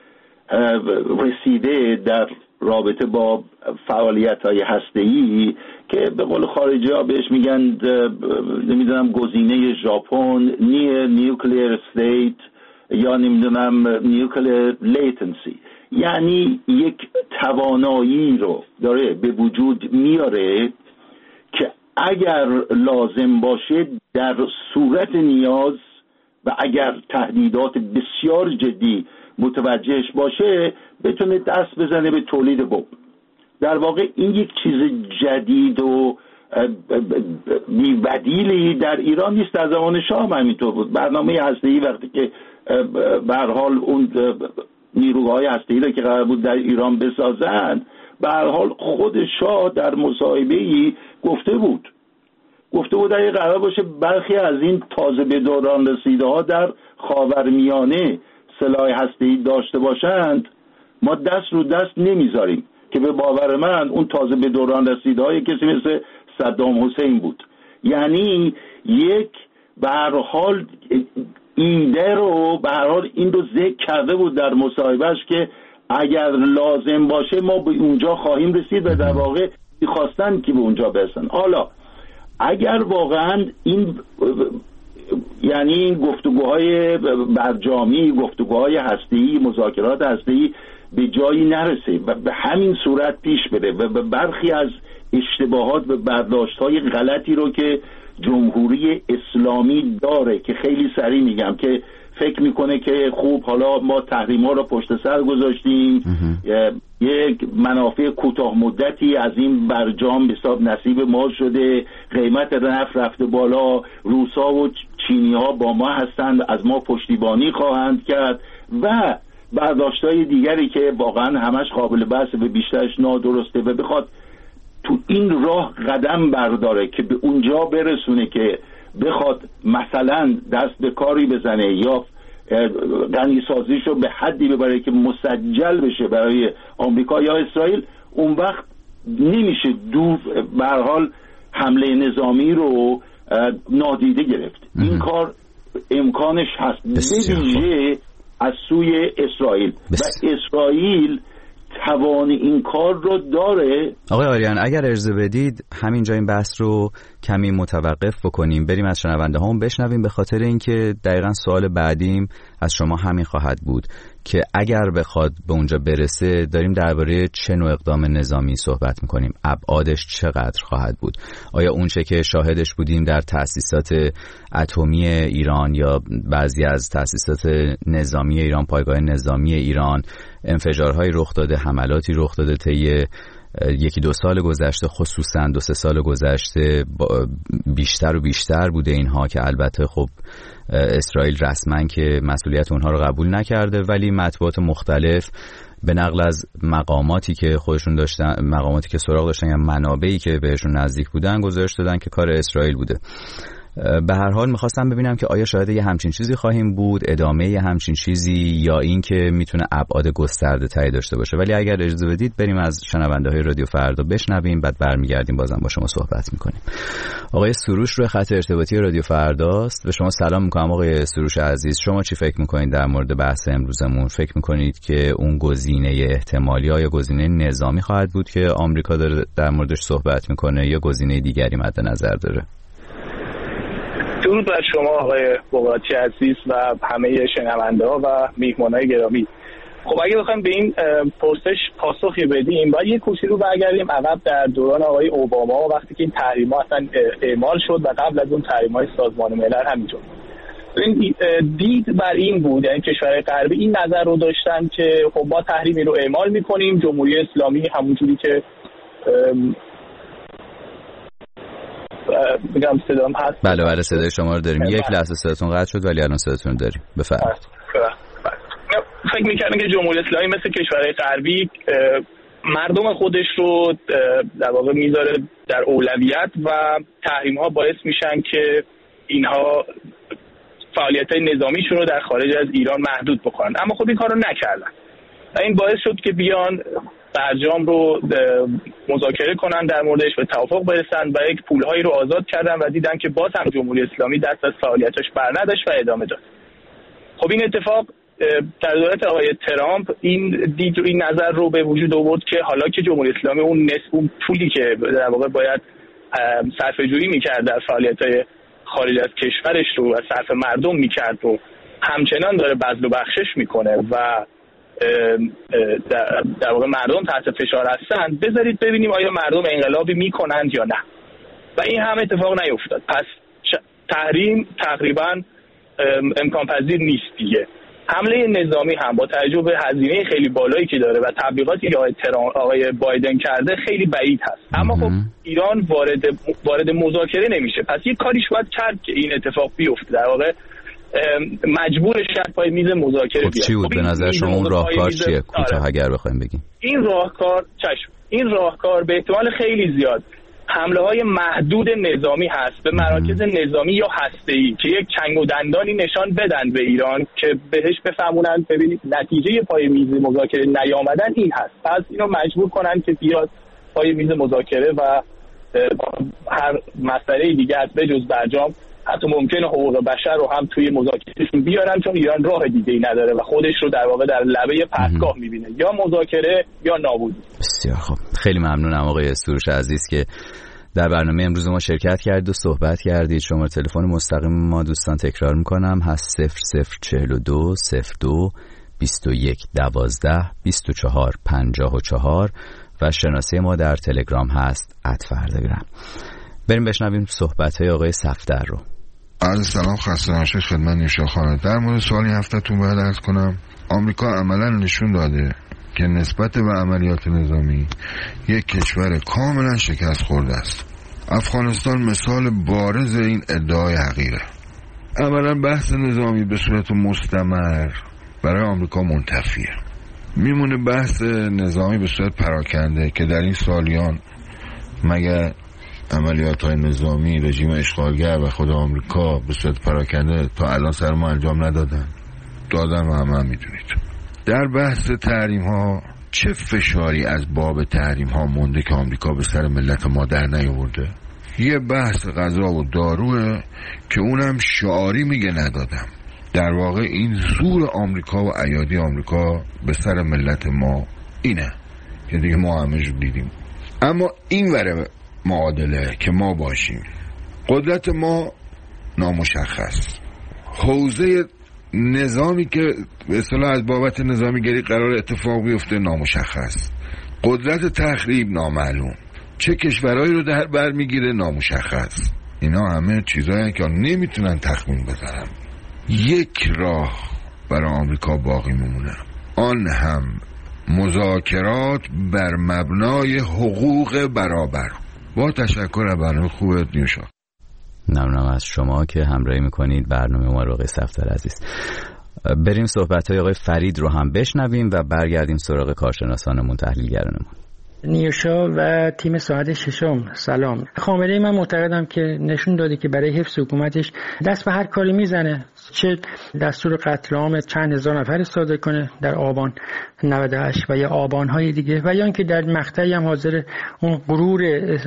Speaker 7: رسیده در رابطه با فعالیت‌های هسته‌ای که به قول خارجی‌ها بهش میگن نمیدونم گزینه ژاپن، نیر نیوکلیر استیت یا نمیدونم نیوکلیر لیتنسی، یعنی یک توانایی رو داره به وجود میاره که اگر لازم باشه در صورت نیاز و اگر تهدیدات بسیار جدی متوجهش باشه بتونه دست بزنه به تولید بمب. در واقع این یک چیز جدید و بی‌بدیلی در ایران نیست. در زمان شاه هم همینطور بود. برنامه هسته‌ای وقتی که به هر حال اون نیروهای هسته‌ای را که قرار بود در ایران بسازن، به هر حال خود شاه در مصاحبه‌ای گفته بود گفته بود اگه قرار باشه برخی از این تازه به دوران رسیده ها در خاورمیانه سلاح هسته‌ای داشته باشند، ما دست رو دست نمیذاریم که به باور من اون تازه به دوران رسیدهای کسی مثل صدام حسین بود. یعنی یک به هر حال ایده رو به هر حال این رو ذکر کرده بود در مصاحبهش که اگر لازم باشه ما به اونجا خواهیم رسید و در واقع خواستن که به اونجا برسن. حالا اگر واقعا این یعنی گفتگوهای برجامی، گفتگوهای هسته‌ای، مذاکرات هسته‌ای به جایی نرسه و به همین صورت پیش بره و برخی از اشتباهات و برداشت‌های غلطی رو که جمهوری اسلامی داره که خیلی سریع میگم که فکر میکنه که خوب حالا ما تحریم‌ها رو پشت سر گذاشتیم، یک منافع کوتاه مدتی از این برجام به حساب نصیب ما شده، قیمت نفت رفته بالا، روسا و چینی‌ها با ما هستند، از ما پشتیبانی خواهند کرد و برداشت‌های دیگری که واقعا همش قابل بحث و بیشترش نادرسته و بخواد تو این راه قدم برداره که به اونجا برسونه که بخواد مثلا دست به کاری بزنه یا غنی سازیشو به حدی ببره که مسجل بشه برای آمریکا یا اسرائیل، اون وقت نمیشه دو به هر حال حمله نظامی رو نادیده گرفت. این کار امکانش هست به ویژه از سوی اسرائیل و اسرائیل توان این کار رو داره.
Speaker 2: آقای آریان اگر اجازه بدید همینجا این بحث رو کمی متوقف بکنیم، بریم از شنونده هامون بشنویم، به خاطر اینکه دقیقاً سوال بعدیم از شما همین خواهد بود که اگر بخواد به اونجا برسه داریم درباره چه نوع اقدام نظامی صحبت میکنیم، ابعادش چقدر خواهد بود، آیا اونچه که شاهدش بودیم در تأسیسات اتمی ایران یا بعضی از تأسیسات نظامی ایران، پایگاه نظامی ایران، انفجارهای رخ داده، حملاتی رخ داده طی یکی دو سال گذشته، خصوصا دو سه سال گذشته بیشتر و بیشتر بوده اینها که البته خب اسرائیل رسما که مسئولیت اونها رو قبول نکرده، ولی مطبوعات مختلف به نقل از مقاماتی که خودشون داشتن، مقاماتی که سراغ داشتن یا منابعی که بهشون نزدیک بودن گزارش دادن که کار اسرائیل بوده. به هر حال میخواستم ببینم که آیا شاهد یه همچین چیزی خواهیم بود، ادامه یه همچین چیزی، یا این که میتونه ابعاد گسترده تری داشته باشه. ولی اگر اجازه بدید بریم از شنونده های رادیو فردا بشنویم، بعد برمیگردیم بازم با شما صحبت میکنیم. آقای سروش روی خط ارتباطی رادیو فرداست. به شما سلام میکنم آقای سروش عزیز. شما چی فکر میکنید در مورد بحث امروزمون؟ فکر میکنید که اون گزینه احتمالی یا گزینه نظامی خواهد بود که آمریکا داره در موردش صحبت میکنه یا گزینه دیگری مد نظر داره؟
Speaker 12: درود بر شما آقای بغراتی عزیز و همه شنونده‌ها و میهمانای گرامی. خب اگه بخوایم به این پرسش پاسخی بدیم باید یک کوچولو رو برگردیم عقب در دوران آقای اوباما وقتی که این تحریم‌ها اصلا اعمال شد و قبل از اون تحریم‌های سازمان ملل همینطور. این دید بر این بود، یعنی کشورهای غربی این نظر رو داشتن که خب ما تحریمی رو اعمال می‌کنیم، جمهوری اسلامی همونجوری که میگم صدام هست.
Speaker 2: بله بله صدای شما رو داریم. یک لحظه صداتون قطع شد ولی الان صداتون رو داریم. بفرمایید.
Speaker 12: فکر می‌کردم که جمهوری اسلامی مثل کشورهای غربی مردم خودش رو در واقع میذاره در اولویت و تحریم‌ها باعث میشن که اینها فعالیت‌های نظامیشون رو در خارج از ایران محدود بکنن، اما خب این کارو نکردن و این باعث شد که بیان برجام رو مذاکره کنن، در موردش به توافق برسن و یک پولهایی رو آزاد کردن و دیدن که باز هم جمهوری اسلامی دست از فعالیتش بر نداشت و ادامه داد. خب این اتفاق در دولت آقای ترامپ این دید و این نظر رو به وجود آورد که حالا که جمهوری اسلامی اون نصف اون پولی که در واقع باید صرفه‌جویی می‌کرد در فعالیت‌های خارج از کشورش رو و صرف مردم می‌کرد و همچنان داره بذل و بخشش میکنه و در واقع مردم تحت فشار هستن، بذارید ببینیم آیا مردم انقلابی میکنند یا نه. و این هم اتفاق نیفتاد. پس تحریم تقریبا امکان پذیر نیست دیگه. حمله نظامی هم با توجه به هزینه خیلی بالایی که داره و تبلیغاتی که آقای ترامپ آقای بایدن کرده خیلی بعید هست. اما خب ایران وارد وارد مذاکره نمیشه. پس یه کاریش باید کرد که این اتفاق بیفته. در واقع مجبورش کرد پای میز مذاکره بیاد.
Speaker 2: خب چی بود به نظر شما اون راهکار چیه؟ کوتاه اگر بخوایم بگیم.
Speaker 12: این راهکار چشم این راهکار به احتمال خیلی زیاد حمله های محدود نظامی هست به مراکز نظامی یا هسته‌ای که یک چنگ و دندانی نشان بدن به ایران که بهش بفهمونن ببینید نتیجه پای میز مذاکره نیامدن این هست، پس اینو مجبور کنن که بیاد پای میز مذاکره و هر مسئله دیگه از بجز برجام حتی ممکنه حقوق بشر رو هم توی مذاکرهشون بیارن، چون ایران راه دیگه‌ای نداره و خودش رو در واقع در لبه پرتگاه می‌بینه، یا مذاکره یا نابودی.
Speaker 2: بسیار خب، خیلی ممنونم آقای سروش عزیز که در برنامه امروز ما شرکت کردید و صحبت کردید. شماره تلفن مستقیم ما دوستان تکرار می‌کنم هست صفر صفر چهل و دو صفر دو بیست و یک دوازده بیست و چهار پنجاه و چهار و شناسه ما در تلگرام هست ات فرداگرام. بریم بشنویم صحبت‌های آقای صفدر رو.
Speaker 13: عرض سلام، خسته نباشید خدمت نیوشا خانم. در مورد سوالی هفته‌تون باید عرض کنم آمریکا عملاً نشون داده که نسبت به عملیات نظامی یک کشور کاملا شکست خورده است. افغانستان مثال بارز این ادعای حقیره. عملاً بحث نظامی به صورت مستمر برای آمریکا منتفیه. میمونه بحث نظامی به صورت پراکنده که در این سالیان مگر عملیات های نظامی رژیم اشغالگر و خود آمریکا به صورت پراکنده تا الان سر ما انجام ندادن؟ دادن و همه هم میدونید. در بحث تحریم ها چه فشاری از باب تحریم ها مونده که آمریکا به سر ملت ما در نیاورده؟ یه بحث غذا و داروه که اونم شعاری میگه ندادم. در واقع این زور آمریکا و ایادی آمریکا به سر ملت ما اینه که دیگه ما همه جو دیدیم. اما این وره معادله که ما باشیم، قدرت ما نامشخص، حوزه نظامی که به اصطلاح از بابت نظامیگری قرار اتفاق بیفته نامشخص، قدرت تخریب نامعلوم، چه کشورهایی رو در بر میگیره نامشخص. اینا همه چیزایی که نمیتونن تخمین بزنن. یک راه برای آمریکا باقی میمونه، آن هم مذاکرات بر مبنای حقوق برابر. با تشکر از برنامه خوبت نیوشا.
Speaker 2: ممنونم از شما که همراهی میکنید برنامه ما رو آقای صفدر عزیز. بریم صحبت‌های آقای فرید رو هم بشنویم و برگردیم سراغ کارشناسانمون، تحلیلگرانمون.
Speaker 14: نیوشا و تیم ساعت ششم سلام. خامنه‌ای من معتقدم که نشون داده که برای حفظ حکومتش دست به هر کاری میزنه، چه دستور قتل عام چند هزار نفر صادر کنه در آبان نود و هشت و یا آبان‌های دیگه، و یا اینکه در مقطعی هم حاضر اون غرور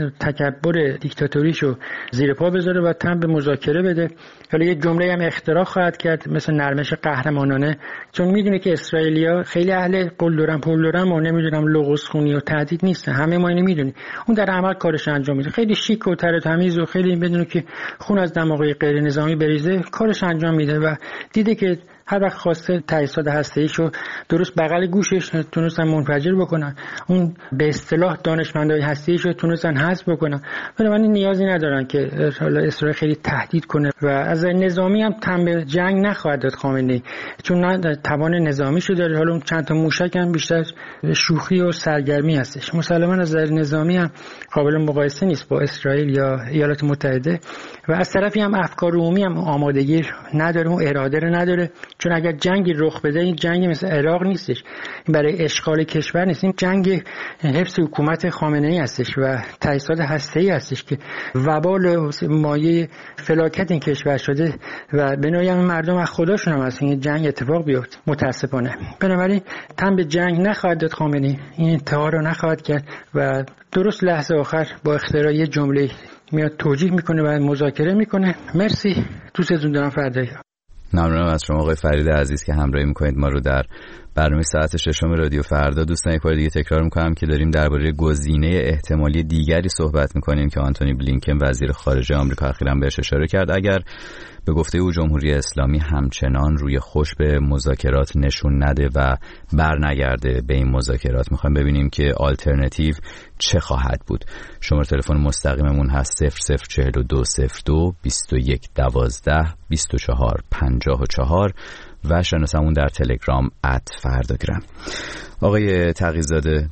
Speaker 14: تکبر دیکتاتوریشو زیر پا بذاره و تن به مذاکره بده. حالا یه جمله هم اختراع خواهد کرد مثل نرمش قهرمانانه، چون میدونه که اسرائیلیا خیلی اهل قلدرم پولدرم و نمیدونم لغز خونی و تهدید نیست. همه ما اینو میدونیم. اون در عمل کارش انجام میده، خیلی شیک و تر و تمیز و خیلی بدونه که خون از دماغه غیر نظامی بریزه کارش انجام میده و دیده که هر وقت خواسته تجهیزات هسته‌ایشو درست بغل گوشش تونستن منفجر بکنن، اون به اصطلاح دانشمندای هسته‌ایشو تونستن حذف بکنن. بنابراین نیازی ندارن که حالا اسرائیل خیلی تهدید کنه و از نظامی هم تن به جنگ نخواهد داد خامنه‌ای، چون نه توان نظامیشو داره. حالا اون چند تا موشک هم بیشتر شوخی و سرگرمی هستش. مسلماً از نظر نظامی هم قابل مقایسه نیست با اسرائیل یا ایالات متحده، و از طرفی هم افکار عمومی هم آمادگی نداره و اراده رو نداره، چون اگر جنگی رخ بده این جنگ مثل عراق نیستش، برای اشغال کشور نیست، این جنگ حفظ حکومت خامنه‌ای هستش و تجهیزات هسته‌ای هستش که وبال مایه فلاکت این کشور شده و به نوعی هم مردم از خداشون هم هست این جنگ اتفاق بیفته متاسفانه. بنابراین تن به جنگ نخواهد داد خامنه‌ای، این انتحار رو نخواهد کرد و درست لحظه آخر با اختراع یه جمله میاد توجیه میکنه و مذاکره میکنه. مرسی، دوستتون دارم. فردایی.
Speaker 2: ممنونم از شما آقای فرید عزیز که همراهی میکنید ما رو در برنامه ساعت ششم رادیو فردا. دوستان یک بار دیگه تکرار میکنم که داریم درباره گزینه احتمالی دیگری صحبت میکنیم که آنتونی بلینکن وزیر خارجه آمریکا اخیراً بهش اشاره کرد. اگر به گفته او جمهوری اسلامی همچنان روی خوش به مذاکرات نشون نده و برنگرده به این مذاکرات، میخوایم ببینیم که آلترناتیو چه خواهد بود. شماره تلفن مستقیممون هست صفر صفر چهل و دو صفر دو بیست و یک دوازده بیست و چهار پنجاه و چهار و شناسمون در تلگرام ات فرداگرام. آقای تقی‌زاده،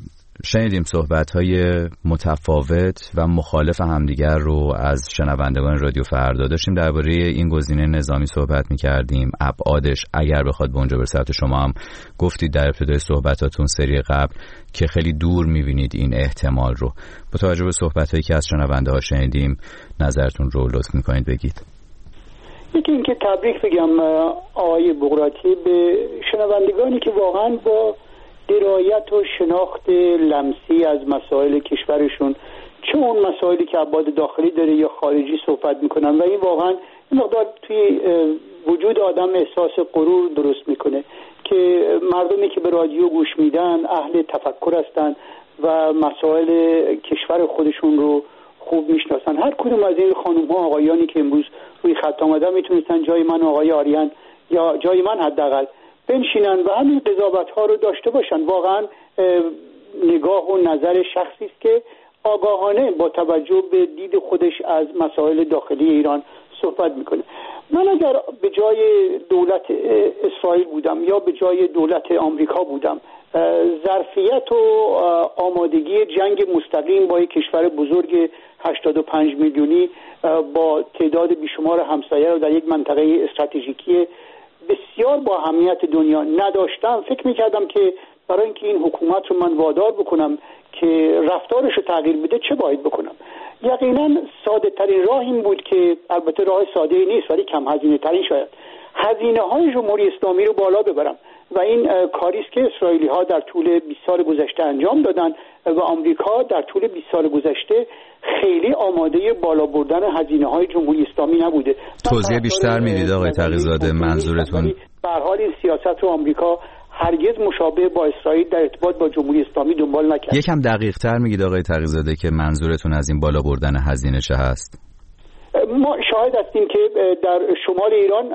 Speaker 2: شنیدیم صحبت‌های متفاوت و مخالف همدیگر رو از شنوندگان رادیو فردا. داشتیم درباره این گزینه نظامی صحبت می‌کردیم، ابعادش اگر بخواد به اونجا برسه. شما هم گفتید در ابتدای صحبتاتون سری قبل که خیلی دور می‌بینید این احتمال رو. با توجه به صحبت‌هایی که از شنونده‌ها شنیدیم، نظرتون رو لطف می‌کنید بگید.
Speaker 6: یکی اینکه تبریک بگم آقای بغراتی به شنوندگانی که واقعاً با درایت و شناخت لمسی از مسائل کشورشون، چه اون مسائلی که ابعاد داخلی داره یا خارجی، صحبت میکنن و این واقعا این مقدار توی وجود آدم احساس غرور درست میکنه که مردمی که به رادیو گوش میدن اهل تفکر هستن و مسائل کشور خودشون رو خوب میشناسن. هر کدوم از این خانم ها آقایانی که امروز روی خط آمدن میتونستن جای من آقای آریان یا جای من حداقل بنشینن و همین قضاوت ها رو داشته باشن. واقعا نگاه و نظر شخصی است که آگاهانه با توجه به دید خودش از مسائل داخلی ایران صحبت میکنه. من اگر به جای دولت اسرائیل بودم یا به جای دولت آمریکا بودم، ظرفیت و آمادگی جنگ مستقیم با یک کشور بزرگ هشتاد و پنج میلیونی با تعداد بیشمار همسایه رو در یک منطقه استراتژیکی بسیار با اهمیت دنیا نداشتم، فکر میکردم که برای اینکه این حکومت رو من وادار بکنم که رفتارش رو تغییر بده چه باید بکنم. یقینا ساده ترین راه این بود که، البته راه ساده نیست ولی کم هزینه ترین، شاید هزینه های جمهوری اسلامی رو بالا ببرم و این کاری است که اسرائیلی ها در طول بیست سال گذشته انجام دادن و آمریکا در طول بیست سال گذشته خیلی آماده بالا بردن هزینه های جمهوری اسلامی نبوده.
Speaker 2: توضیح بیشتر میدید آقای تقی‌زاده منظورتون؟
Speaker 6: به هر حال این سیاست رو آمریکا هرگز مشابه با اسرائیل در ارتباط با جمهوری اسلامی دنبال نکرد.
Speaker 2: یکم دقیق تر میگید آقای تقی‌زاده که منظورتون از این بالا بردن هزینه چه هست؟
Speaker 6: ما شاهد هستیم که در شمال ایران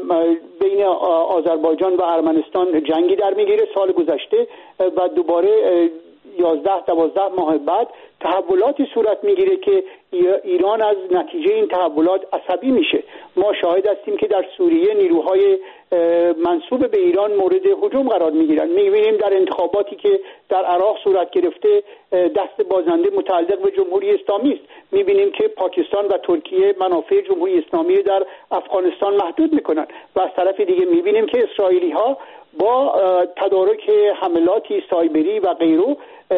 Speaker 6: بین آذربایجان و ارمنستان جنگی در میگیره سال گذشته و دوباره یازده دوازده ماه بعد تحولاتی صورت میگیره که ایران از نتیجه این تحولات عصبی میشه. ما شاهد هستیم که در سوریه نیروهای منسوب به ایران مورد هجوم قرار میگیرن. میبینیم در انتخاباتی که در عراق صورت گرفته دست بازنده متعلق به جمهوری اسلامی است. میبینیم که پاکستان و ترکیه منافع جمهوری اسلامی در افغانستان محدود میکنن و از طرف دیگه میبینیم که اسرائیلی ها با تدارک حملاتی سایبری و غیره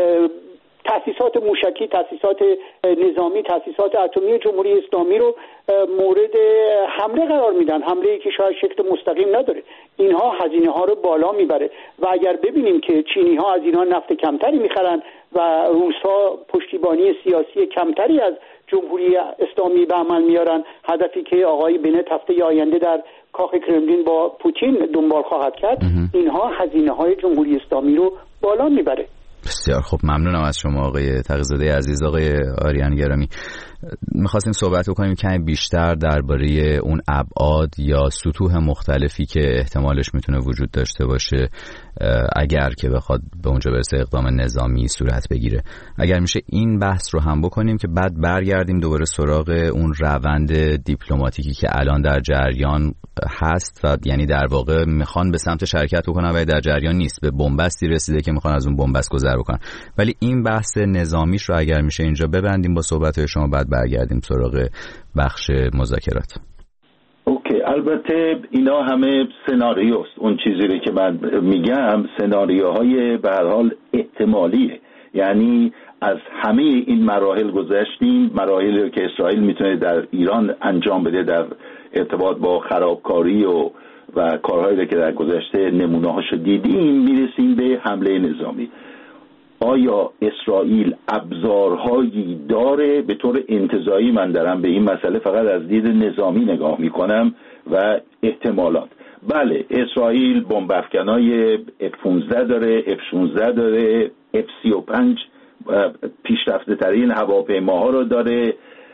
Speaker 6: تأسیسات موشکی، تأسیسات نظامی، تأسیسات اتمی جمهوری اسلامی رو مورد حمله قرار میدن، حمله‌ای که شاید شکل مستقیم نداره. اینها هزینه ها رو بالا میبره و اگر ببینیم که چینی ها از ایران نفت کمتری میخرن و روس ها پشتیبانی سیاسی کمتری از جمهوری اسلامی به عمل میارن، هدفی که آقای بنت هفته آینده در کاخ کرملین با پوتین دنبال خواهد کرد، اینها هزینه های جمهوری اسلامی رو بالا میبره.
Speaker 2: بسیار خب، ممنونم از شما آقای تقی‌زاده عزیز. آقای آریان گرامی، میخواستیم صحبت بکنیم کمی بیشتر درباره اون ابعاد یا سطوح مختلفی که احتمالش میتونه وجود داشته باشه اگر که بخواد به اونجا برسه اقدام نظامی صورت بگیره. اگر میشه این بحث رو هم بکنیم که بعد برگردیم دوباره سراغ اون روند دیپلماتیکی که الان در جریان هست و یعنی در واقع میخوان به سمت شرکت بکنن ولی در جریان نیست، به بنبستی رسیده که میخوان از اون بنبست گذر بکنن. ولی این بحث نظامیش رو اگر میشه اینجا ببندیم با صحبت‌های شما، بعد برگردیم سراغ بخش مذاکرات.
Speaker 7: اوکی، البته اینا همه سناریوست. اون چیزی رو که من میگم سناریوهای به هر حال احتمالیه، یعنی از همه این مراحل گذشتیم، مراحلی رو که اسرائیل میتونه در ایران انجام بده در ارتباط با خرابکاری و و کارهایی که در گذشته نمونه‌هاشو دیدیم، میرسیم به حمله نظامی. آیا اسرائیل ابزارهایی داره؟ به طور انتزاعی من دارم به این مسئله فقط از دید نظامی نگاه میکنم و احتمالات. بله، اسرائیل بمب افکنای اف پانزده داره، اف شانزده داره، اف سی و پنج پیشرفته ترین هواپیماها رو داره،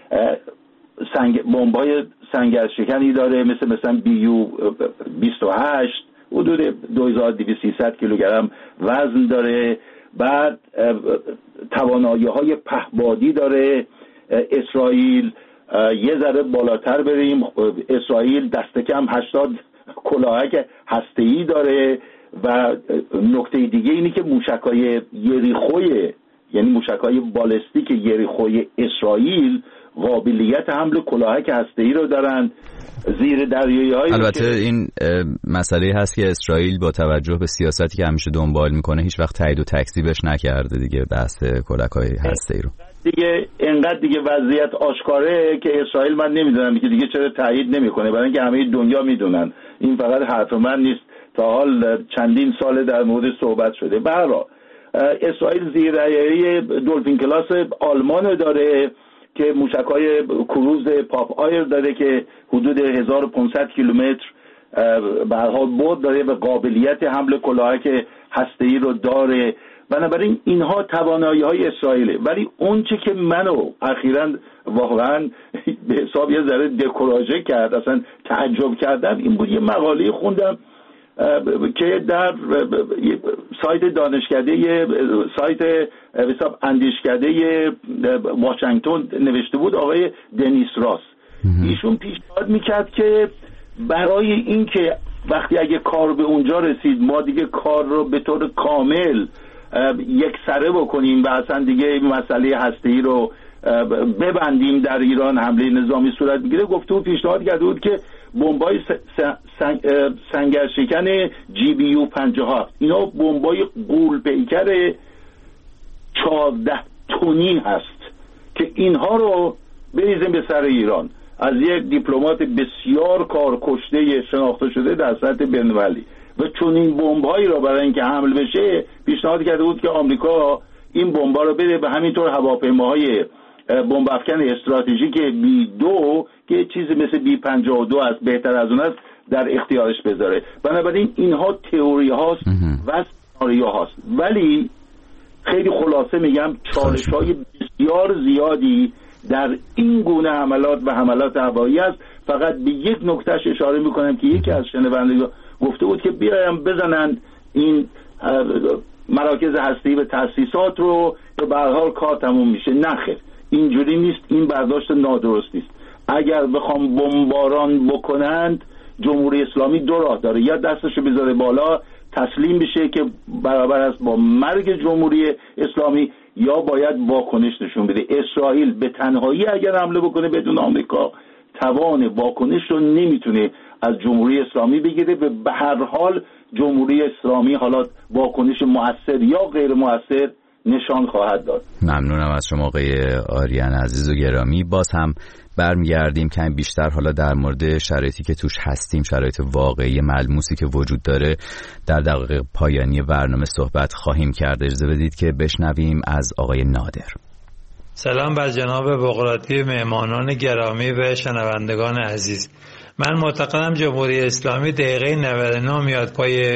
Speaker 7: سنگ بمبای سنگرشکنی داره مثل مثلا بیو بیست و هشت، حدود دو هزار و دویست کیلوگرم وزن داره. بعد توانایی‌های پهبادی داره اسرائیل. یه ذره بالاتر بریم، اسرائیل دست کم هشتاد کلاهک هسته‌ای داره و نکته دیگه اینی که موشک‌های یریخوی یعنی موشک‌های بالستیک یریخوی اسرائیل قابلیت حمل کلاهک هسته‌ای رو دارند زیر دریایی‌های.
Speaker 2: البته این مسئله هست که اسرائیل با توجه به سیاستی که همیشه دنبال میکنه هیچ وقت تایید و تکذیبش نکرده دیگه بحث کلاهک‌های هسته‌ای رو.
Speaker 7: دیگه اینقدر دیگه وضعیت آشکاره که اسرائیل من نمیدونم که دیگه چرا تایید نمیکنه، برای اینکه همه دنیا میدونن این فقط حرف من نیست، تا حال چندین سال در مورد صحبت شده. به هر حال اسرائیل زیردریایی دولفین کلاس آلمان داره که موشک‌های کروز پاپ آیر داره که حدود هزار و پانصد کیلومتر به هر حال بعد داره و قابلیت حمل کلاهک هسته‌ای رو داره. بنابراین اینها توانایی‌های اسرائیله. ولی اون چه که منو اخیراً واقعاً به حساب یه ذره دکوراژه کرد، اصلا تعجب کردم، این بود یه مقاله خوندم که در سایت دانشکده سایت حساب اندیشکده واشنگتن نوشته بود آقای دنیس راس. ایشون پیشنهاد میکرد که برای اینکه وقتی اگه کار به اونجا رسید ما دیگه کار رو به طور کامل یک سره بکنیم و اصلا دیگه مسئله هسته‌ای رو ببندیم در ایران حمله نظامی صورت بگیره، گفته بود پیشنهاد کرده بود که بمبای سنگر شکن جی بی یو پنجاه و هفت اینا بمبای غول پیکر چهارده تنی هست که اینها رو بریزیم به سر ایران از یک دیپلمات بسیار کارکشته شناخته شده در سطح بین‌المللی و چون این بمب‌هایی را برای اینکه حمل بشه پیشنهاد کرده بود که آمریکا این بمب‌ها رو بده به همینطور هواپیماهای بمب افکن استراتژیک بی دو که چیزی مثل بی پنجاه و دو است، بهتر از اون است، در اختیارش بذاره. بنابراین اینها تئوری هاست و سناریو هاست، ولی خیلی خلاصه میگم چالش های بسیار زیادی در این گونه حملات و حملات هوایی است. فقط به یک نکتهش اشاره میکنم که یکی از شنوندگان گفته بود که بیایم بزنن این مراکز هسته‌ای و تأسیسات رو که به هر حال کار تموم میشه. نخیر، اینجوری نیست، این برداشت نادرست نیست. اگر بخوام بمباران بکنند جمهوری اسلامی دو راه داره، یا دستشو بذاره بالا تسلیم بشه که برابر است با مرگ جمهوری اسلامی، یا باید واکنش نشون بده. اسرائیل به تنهایی اگر حمله بکنه بدون آمریکا توان واکنش رو نمیتونه از جمهوری اسلامی بگیره و به هر حال جمهوری اسلامی حالا واکنش مؤثر یا غیر مؤثر نشان خواهد داد.
Speaker 2: ممنونم از شما آقای آریان عزیز و گرامی. باز هم برمیگردیم کمی بیشتر حالا در مورد شرایطی که توش هستیم، شرایط واقعی ملموسی که وجود داره، در دقایق پایانی برنامه صحبت خواهیم کرد. اجازه بدید که بشنویم از آقای نادر.
Speaker 15: سلام بر جناب بقراطی، مهمانان گرامی و شنوندگان عزیز. من معتقدم جمهوری اسلامی دقیقه نود و نه میاد پای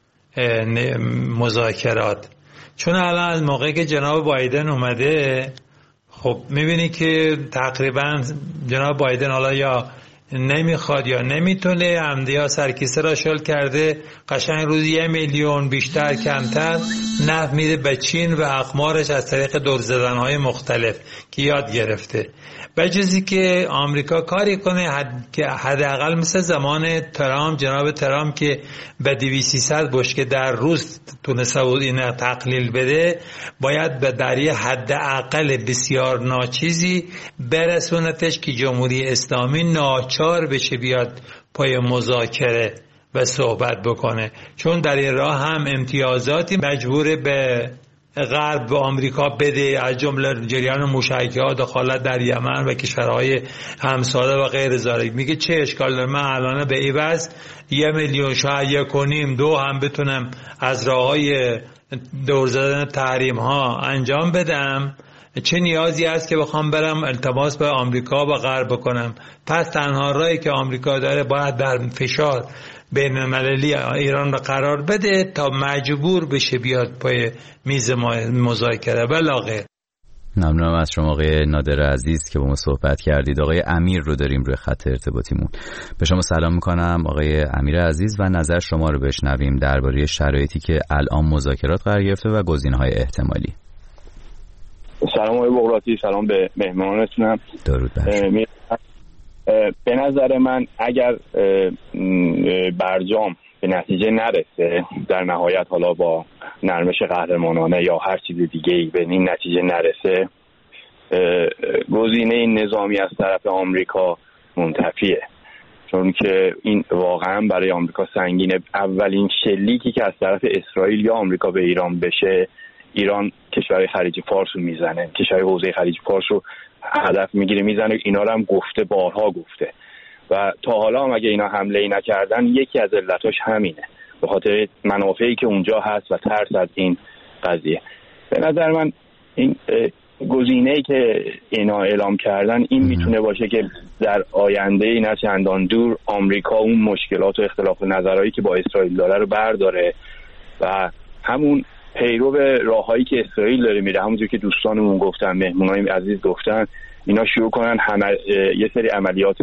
Speaker 15: مذاکرات، چون الان از موقعی که جناب بایدن اومده خب میبینی که تقریبا جناب بایدن حالا یا نمیخواد یا نمیتونه، عمدیا سرکیسه را شل کرده، قشنگ روزی یه میلیون بیشتر کمتر نفت میده به چین و اقمارش از طریق دور زدنهای مختلف که یاد گرفته. به جزی که آمریکا کاری کنه حد... که حداقل مثل زمان ترامپ، جناب ترامپ که به دویست سیصد بشکه در روز تونسته بود این تقلیل بده، باید به دری حداقل بسیار ناچیزی برسونتش که جمهوری اسلامی ناچار بشه بیاد پای مذاکره و صحبت بکنه، چون در این راه هم امتیازاتی مجبور به غرب به آمریکا بده، از جمله جریان موشکی‌ها، دخالت در یمن و کشورهای همسایه و غیر ذالک. میگه چه اشکال داره من الان به این وضع یه میلیون شاید یک و نیم دو هم بتونم از راههای دور زدن تحریم ها انجام بدم، چه نیازی است که بخوام برم التماس به آمریکا و غرب بکنم؟ پس تنها راهی که آمریکا داره باید در فشار بین المللی ایران را قرار بده تا مجبور بشه بیاد پای میز مذاکره. بلاغه
Speaker 2: ممنونم از شما آقای نادر عزیز که با ما صحبت کردید. آقای امیر رو داریم روی خط ارتباطیمون. به شما سلام میکنم آقای امیر عزیز و نظر شما رو بشنویم درباره شرایطی که الان مذاکرات قرار گرفته و گزینه‌های احتمالی.
Speaker 16: سلام آقای بقراطی، سلام به مهمانانتونم.
Speaker 2: درود بر
Speaker 16: به نظر من اگر برجام به نتیجه نرسه، در نهایت حالا با نرمش قهرمانانه یا هر چیز دیگه‌ای به این نتیجه نرسه، گزینه نظامی از طرف آمریکا منتفیه، چون که این واقعا برای آمریکا سنگینه. اولین شلیکی که از طرف اسرائیل یا آمریکا به ایران بشه، ایران کشور خلیج فارس رو میزنه، کشور حوزه خلیج فارس رو هدف میگیره میزنه. اینا رو هم گفته، بارها گفته و تا حالا هم اگه اینا حمله ای نکردن یکی از علتاش همینه، به خاطر منافعی که اونجا هست و ترس از این قضیه. به نظر من این گزینه‌ای که اینا اعلام کردن این میتونه باشه که در آینده نه چندان دور آمریکا اون مشکلات و اختلاف نظرهایی که با اسرائیل داره رو برداره و همون پیرو راههایی که اسرائیل داره میره، همونجور که دوستانمون گفتن، مهمونای عزیز گفتن، اینا شروع کنن همه یه سری عملیات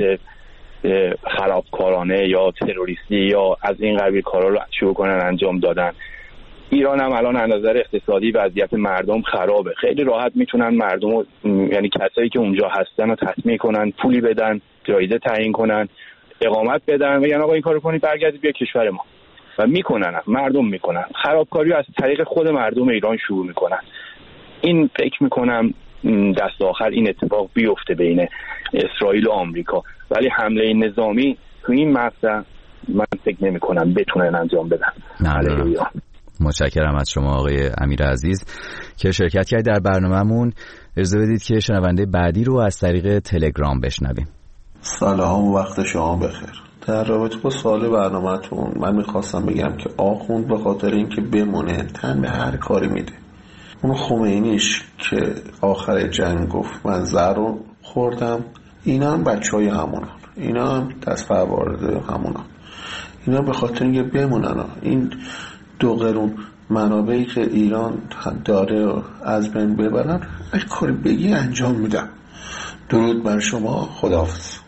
Speaker 16: خرابکارانه یا تروریستی یا از این قبیل کارا رو شروع کنن انجام دادن. ایران هم الان از نظر اقتصادی وضعیت مردم خرابه، خیلی راحت میتونن مردم رو، یعنی کسایی که اونجا هستن رو تطمیع کنن، پولی بدن، جایزه تعیین کنن، اقامت بدن و یعنی آقا این کارو کنید برگردید بیا کشور ما، و میکنن، مردم میکنن. خرابکاری از طریق خود مردم ایران شروع میکنن. این فکر میکنم دست آخر این اتفاق بیفته بین اسرائیل و آمریکا، ولی حمله نظامی تو این مقطع من فکر نمیکنم بتونن انجام بدن.
Speaker 2: نه متشکرم از شما آقای امیر عزیز که شرکت کردید در برنامه‌مون. اجازه بدید که شنونده بعدی رو از طریق تلگرام بشنویم.
Speaker 17: سلام و وقت شما بخیر. در رابطه با سوال برنامه‌تون من میخواستم بگم که آخوند به خاطر اینکه بمونه تن به هر کاری میده. اون خمینیش که آخر جنگ گفت من زهر رو خوردم، اینا هم بچه های همونن، اینا هم دست پرورده همونن، اینا به خاطر اینکه بمونن این دو قرون منابعی که ایران داره از بین ببرن، هر کاری بگی انجام میدم. درود بر شما، خداحافظ.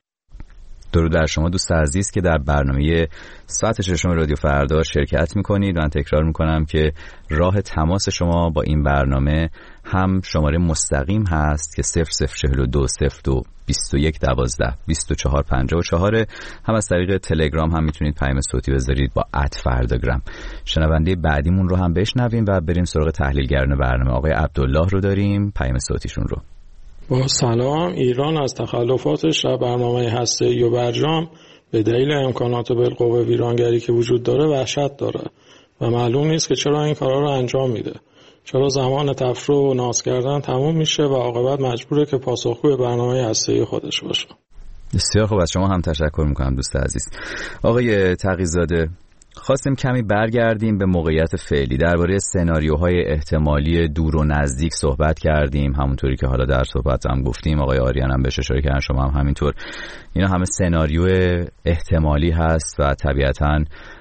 Speaker 2: درود بر شما دوست عزیز که در برنامه ساعت ششم رادیو فردا شرکت میکنید. من تکرار میکنم که راه تماس شما با این برنامه هم شماره مستقیم هست که صفر صفر چهل و دو صفر دو بیست و یک دوازده بیست و چهار پنجاه و چهار، هم از طریق تلگرام هم میتونید پیام صوتی بذارید با ات فرداگرام. شنونده بعدیمون رو هم بشنویم و بریم سراغ تحلیلگران برنامه. آقای عبدالله رو داریم، پیام صوتیشون رو.
Speaker 18: با سلام. ایران از تخلفاتش در برنامه هسته‌ای و برجام به دلیل امکانات بالقوه ویرانگری که وجود داره وحشت داره و معلوم نیست که چرا این کارا رو انجام میده. چرا زمان تفرق و ناز کردن تموم میشه و عاقبت مجبوره که پاسخگوی برنامه هسته‌ای خودش باشه.
Speaker 2: بسیار خوب، از شما هم تشکر میکنم دوست عزیز. آقای تقی‌زاده، خواستیم کمی برگردیم به موقعیت فعلی. درباره سناریوهای احتمالی دور و نزدیک صحبت کردیم، همونطوری که حالا در صحبت هم گفتیم، آقای آریان هم بهش اشاره کردن، شما هم همینطور. اینا همه سناریو احتمالی هست و طبیعتاً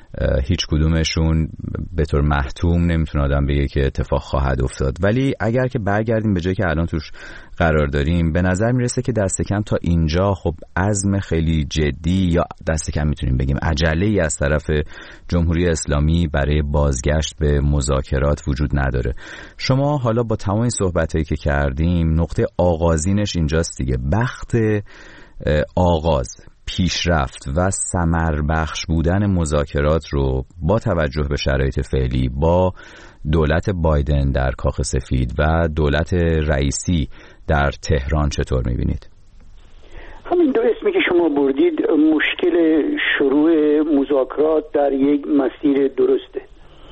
Speaker 2: هیچ کدومشون به طور محتوم نمیتونه آدم بگه که اتفاق خواهد افتاد. ولی اگر که برگردیم به جایی که الان توش قرار داریم، به نظر میرسه که دست کم تا اینجا خب عزم خیلی جدی یا دست کم میتونیم بگیم عجله‌ای از طرف جمهوری اسلامی برای بازگشت به مذاکرات وجود نداره. شما حالا با تمام این صحبتایی که کردیم نقطه آغازینش اینجاست دیگه، بخت آغاز، پیشرفت و ثمر بخش بودن مذاکرات رو با توجه به شرایط فعلی با دولت بایدن در کاخ سفید و دولت رئیسی در تهران چطور می‌بینید؟
Speaker 6: همین دو اسمی که شما بردید مشکل شروع مذاکرات در یک مسیر درسته.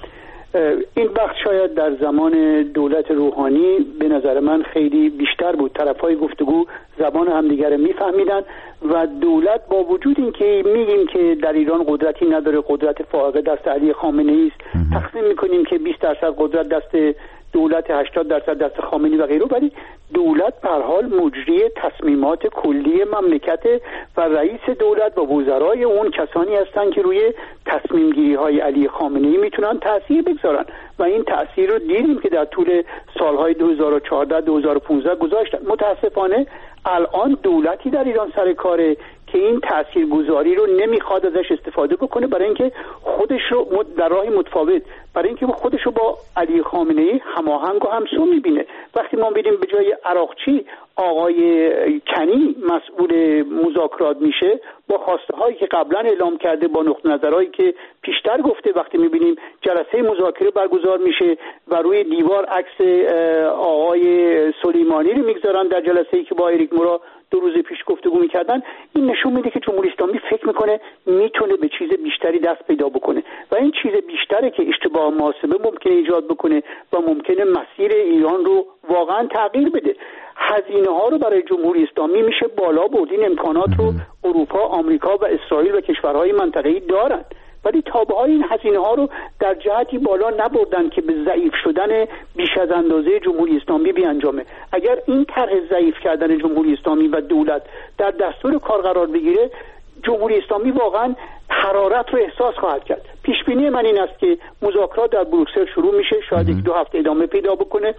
Speaker 6: این بخت شاید در زمان دولت روحانی به نظر من خیلی بیشتر بود. طرفای گفتگو زبان همدیگر میفهمیدن و دولت با وجود این که میگیم که در ایران قدرتی نداره، قدرت فائق دست علی خامنه‌ای است، تقسیم میکنیم که بیست درصد قدرت دست دولت، هشتاد درصد دست خامنه‌ای و غیره، ولی دولت به هر حال مجری تصمیمات کلی مملکت و رئیس دولت و وزرای اون کسانی هستند که روی تصمیم گیری های علی خامنه‌ای میتونن تاثیر بگذارن و این تاثیر رو دیدیم که در طول سالهای دو هزار و چهارده دو هزار و پانزده گذاشتن. متاسفانه الان دولتی در ایران سر کاره که این تاثیرگذاری رو نمیخواد ازش استفاده بکنه برای اینکه خودش رو در راه متفاوت، برای اینکه خودش رو با علی خامنه‌ای هماهنگ و همسو میبینه. وقتی ما ببینیم به جای عراقچی آقای کنی مسئول مذاکرات میشه با خواسته هایی که قبلا اعلام کرده، با نقطه نظرهایی که پیشتر گفته، وقتی میبینیم جلسه مذاکره برگزار میشه و روی دیوار عکس آقای سلیمانی رو میگذارن در جلسه‌ای که با اریک مورا دو روز پیش گفتگو میکردن، این نشون میده که جمهوری اسلامی فکر میکنه میتونه به چیز بیشتری دست پیدا بکنه و این چیز بیشتره که اشتباه محاسبه ممکنه ایجاد بکنه و ممکنه مسیر ایران رو واقعا تغییر بده. هزینه ها رو برای جمهوری اسلامی میشه بالا برد. این امکانات رو اروپا، آمریکا و اسرائیل و کشورهای منطقه‌ای دارن، ولی تابعهای این هزینه ها رو در جهتی بالا نبردن که به ضعیف شدن بیش از اندازه جمهوری اسلامی بیانجامه. اگر این طرح ضعیف کردن جمهوری اسلامی و دولت در دستور کار قرار بگیره، جمهوری اسلامی واقعا حرارت رو احساس خواهد کرد. پیش بینی من این است که مذاکرات در بروکسل شروع میشه، شاید یک دو هفته ادامه پیدا بکنه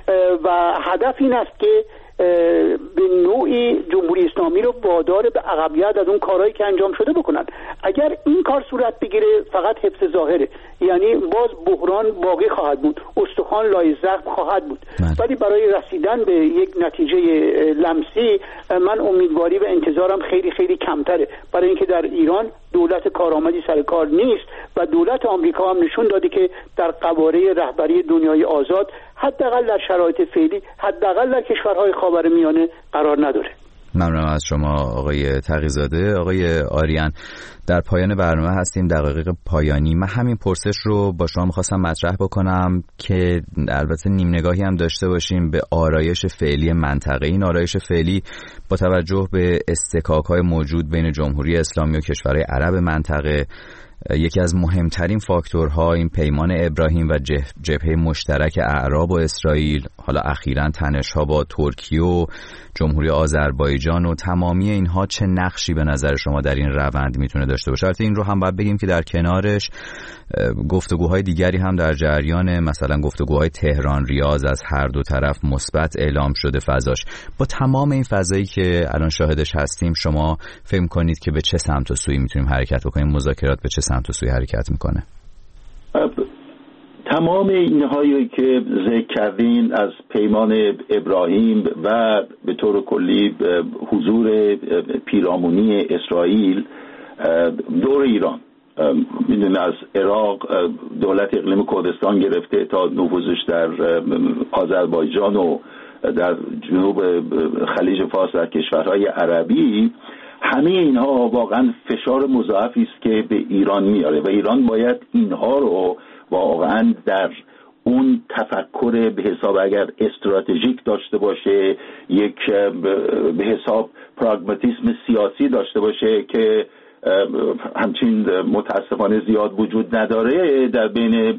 Speaker 6: و هدف این است که به نوعی جمهوری اسلامی رو وادار به عقبیت از اون کارهایی که انجام شده بکنن. اگر این کار صورت بگیره فقط حفظ ظاهره، یعنی باز بحران باقی خواهد بود، استخوان لای زخم خواهد بود، ولی برای رسیدن به یک نتیجه لمسی من امیدواری و انتظارم خیلی خیلی کمتره، برای اینکه در ایران دولت کارآمدی سر کار نیست و دولت آمریکا هم نشون داده که در قواره رهبری دنیای آزاد حداقل در شرایط فعلی، حداقل در کشورهای خاورمیانه قرار نداره.
Speaker 2: ممنونم از شما آقای تقی‌زاده. آقای آریان، در پایان برنامه هستیم، دقایق پایانی. من همین پرسش رو با شما می‌خواستم مطرح بکنم که البته نیم نگاهی هم داشته باشیم به آرایش فعلی منطقه. این آرایش فعلی با توجه به استکاک‌های موجود بین جمهوری اسلامی و کشورهای عرب منطقه، یکی از مهمترین فاکتورها این پیمان ابراهیم و جبهه مشترک اعراب و اسرائیل، حالا اخیراً تنش‌ها با ترکیه و جمهوری آذربایجان و تمامی اینها چه نقشی به نظر شما در این روند میتونه داشته باشه؟ البته این رو هم باید بگیم که در کنارش گفتگوهای دیگری هم در جریان، مثلا گفتگوهای تهران ریاض از هر دو طرف مثبت اعلام شده فضاش. با تمام این فضایی که الان شاهدش هستیم، شما فکر کنید که به چه سمت و سوی میتونیم حرکت بکنیم؟ مذاکرات به چه سمت و سوی حرکت میکنه؟
Speaker 7: تمام اینهایی که ذکر کردین، از پیمان ابراهیم و به طور کلی حضور پیرامونی اسرائیل دور ایران، میدونی از عراق دولت اقلیم کردستان گرفته تا نفوذش در آذربایجان و در جنوب خلیج فارس در کشورهای عربی، همه اینها واقعا فشار مضاعفی است که به ایران میاره و ایران باید اینها رو واقعا در اون تفکر به حساب اگر استراتژیک داشته باشه، یک به حساب پراگماتیسم سیاسی داشته باشه که همچین متاسفانه زیاد وجود نداره در بین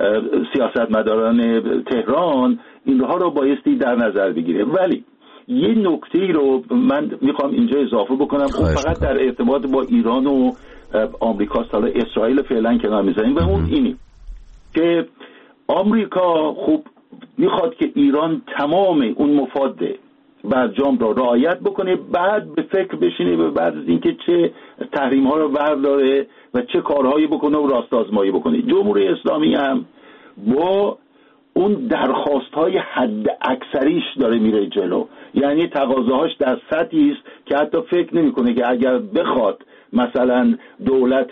Speaker 7: سیاستمداران تهران، اینها رو بایستی در نظر بگیره. ولی یه نکته رو من میخوام اینجا اضافه بکنم، اون فقط در ارتباط با ایران و آمریکا، حالا اسرائیل فعلا کنار میذاریم، و اون اینی که آمریکا خوب میخواد که ایران تمام اون مفاد برجام را رعایت بکنه، بعد به فکر بشینه به بعد از اینکه چه تحریم ها رو برداره و چه کارهایی بکنه و راست آزمایی بکنه. جمهوری اسلامی هم با اون درخواست های حد اکثریش داره میره جلو، یعنی تقاضاهاش در سطحی است که حتی فکر نمیکنه که اگر بخواد مثلا دولت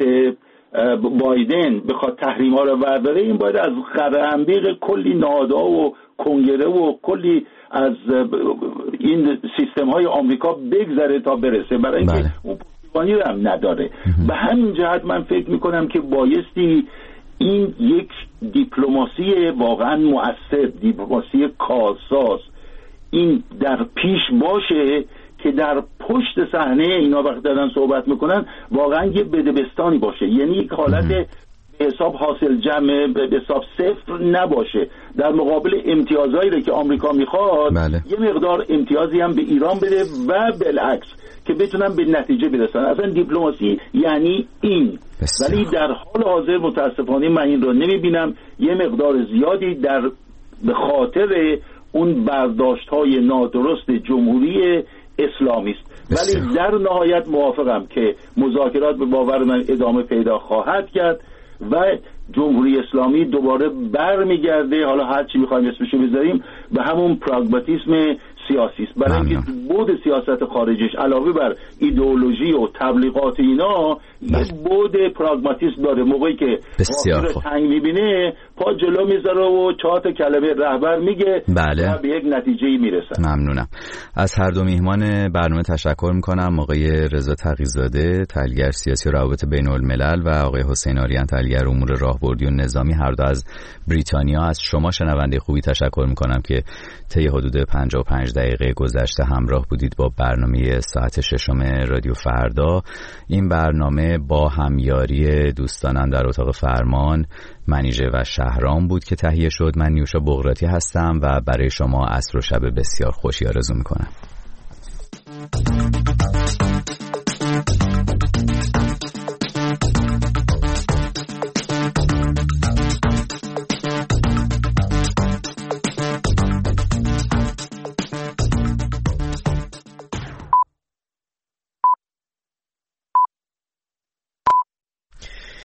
Speaker 7: بایدن بخواد تحریم ها رو برداره، این باید از خرانبیق کلی نهادها و کنگره و کلی از این سیستم های آمریکا بگذره تا برسه، برای اینکه اون پشتیبانی رو هم نداره. به همین جهت من فکر میکنم که بایستی این یک دیپلماسی واقعا مؤثر، دیپلماسی کارساز این در پیش باشه که در پشت صحنه اینا وقت دارن صحبت میکنن واقعا یه بدبستانی باشه، یعنی یک حالت به حساب حاصل جمع به حساب صفر نباشه، در مقابل امتیازایی رو که آمریکا میخواد بله. یه مقدار امتیازی هم به ایران بده و بالعکس که بتونن به نتیجه برسن. اصلا دیپلماسی یعنی این بسیار. ولی در حال حاضر متاسفانه من این رو نمیبینم. یه مقدار زیادی در به خاطر اون برداشت‌های نادرست جمهوری اسلامی است. ولی در نهایت موافقم که مذاکرات به باور من ادامه پیدا خواهد کرد و جمهوری اسلامی دوباره برمیگرده، حالا هر چی میخوایم اسمشو بذاریم، به همون پراگماتیسم سیاسی است. برای اینکه بود سیاست خارجش علاوه بر ایدئولوژی و تبلیغات اینا یه بود پراگماتیسم داره. موقعی که
Speaker 2: بسیار
Speaker 7: رو تنگ میبینه پا جلو میذاره و چهار تا کلمه رهبر میگه
Speaker 2: بله.
Speaker 7: و به یک نتیجه‌ای میرسه.
Speaker 2: ممنونم. از هر دو میهمان برنامه تشکر میکنم. آقای رضا تقی‌زاده تحلیلگر سیاسی و روابط بین الملل و آقای حسین آریان تحلیلگر امور راهبردی و نظامی، هر دو از بریتانیا. از شما شنونده خوبی تشکر میکنم که طی حدود پنجاه و پنج دقیقه گذشته همراه بودید با برنامه ساعت ششم رادیو فردا. این برنامه با همیاری دوستانم در اتاق فرمان، منیژه و شهرام بود که تهیه شد. من نیوشا بغراتی هستم و برای شما عصر و شب بسیار خوشی آرزو میکنم.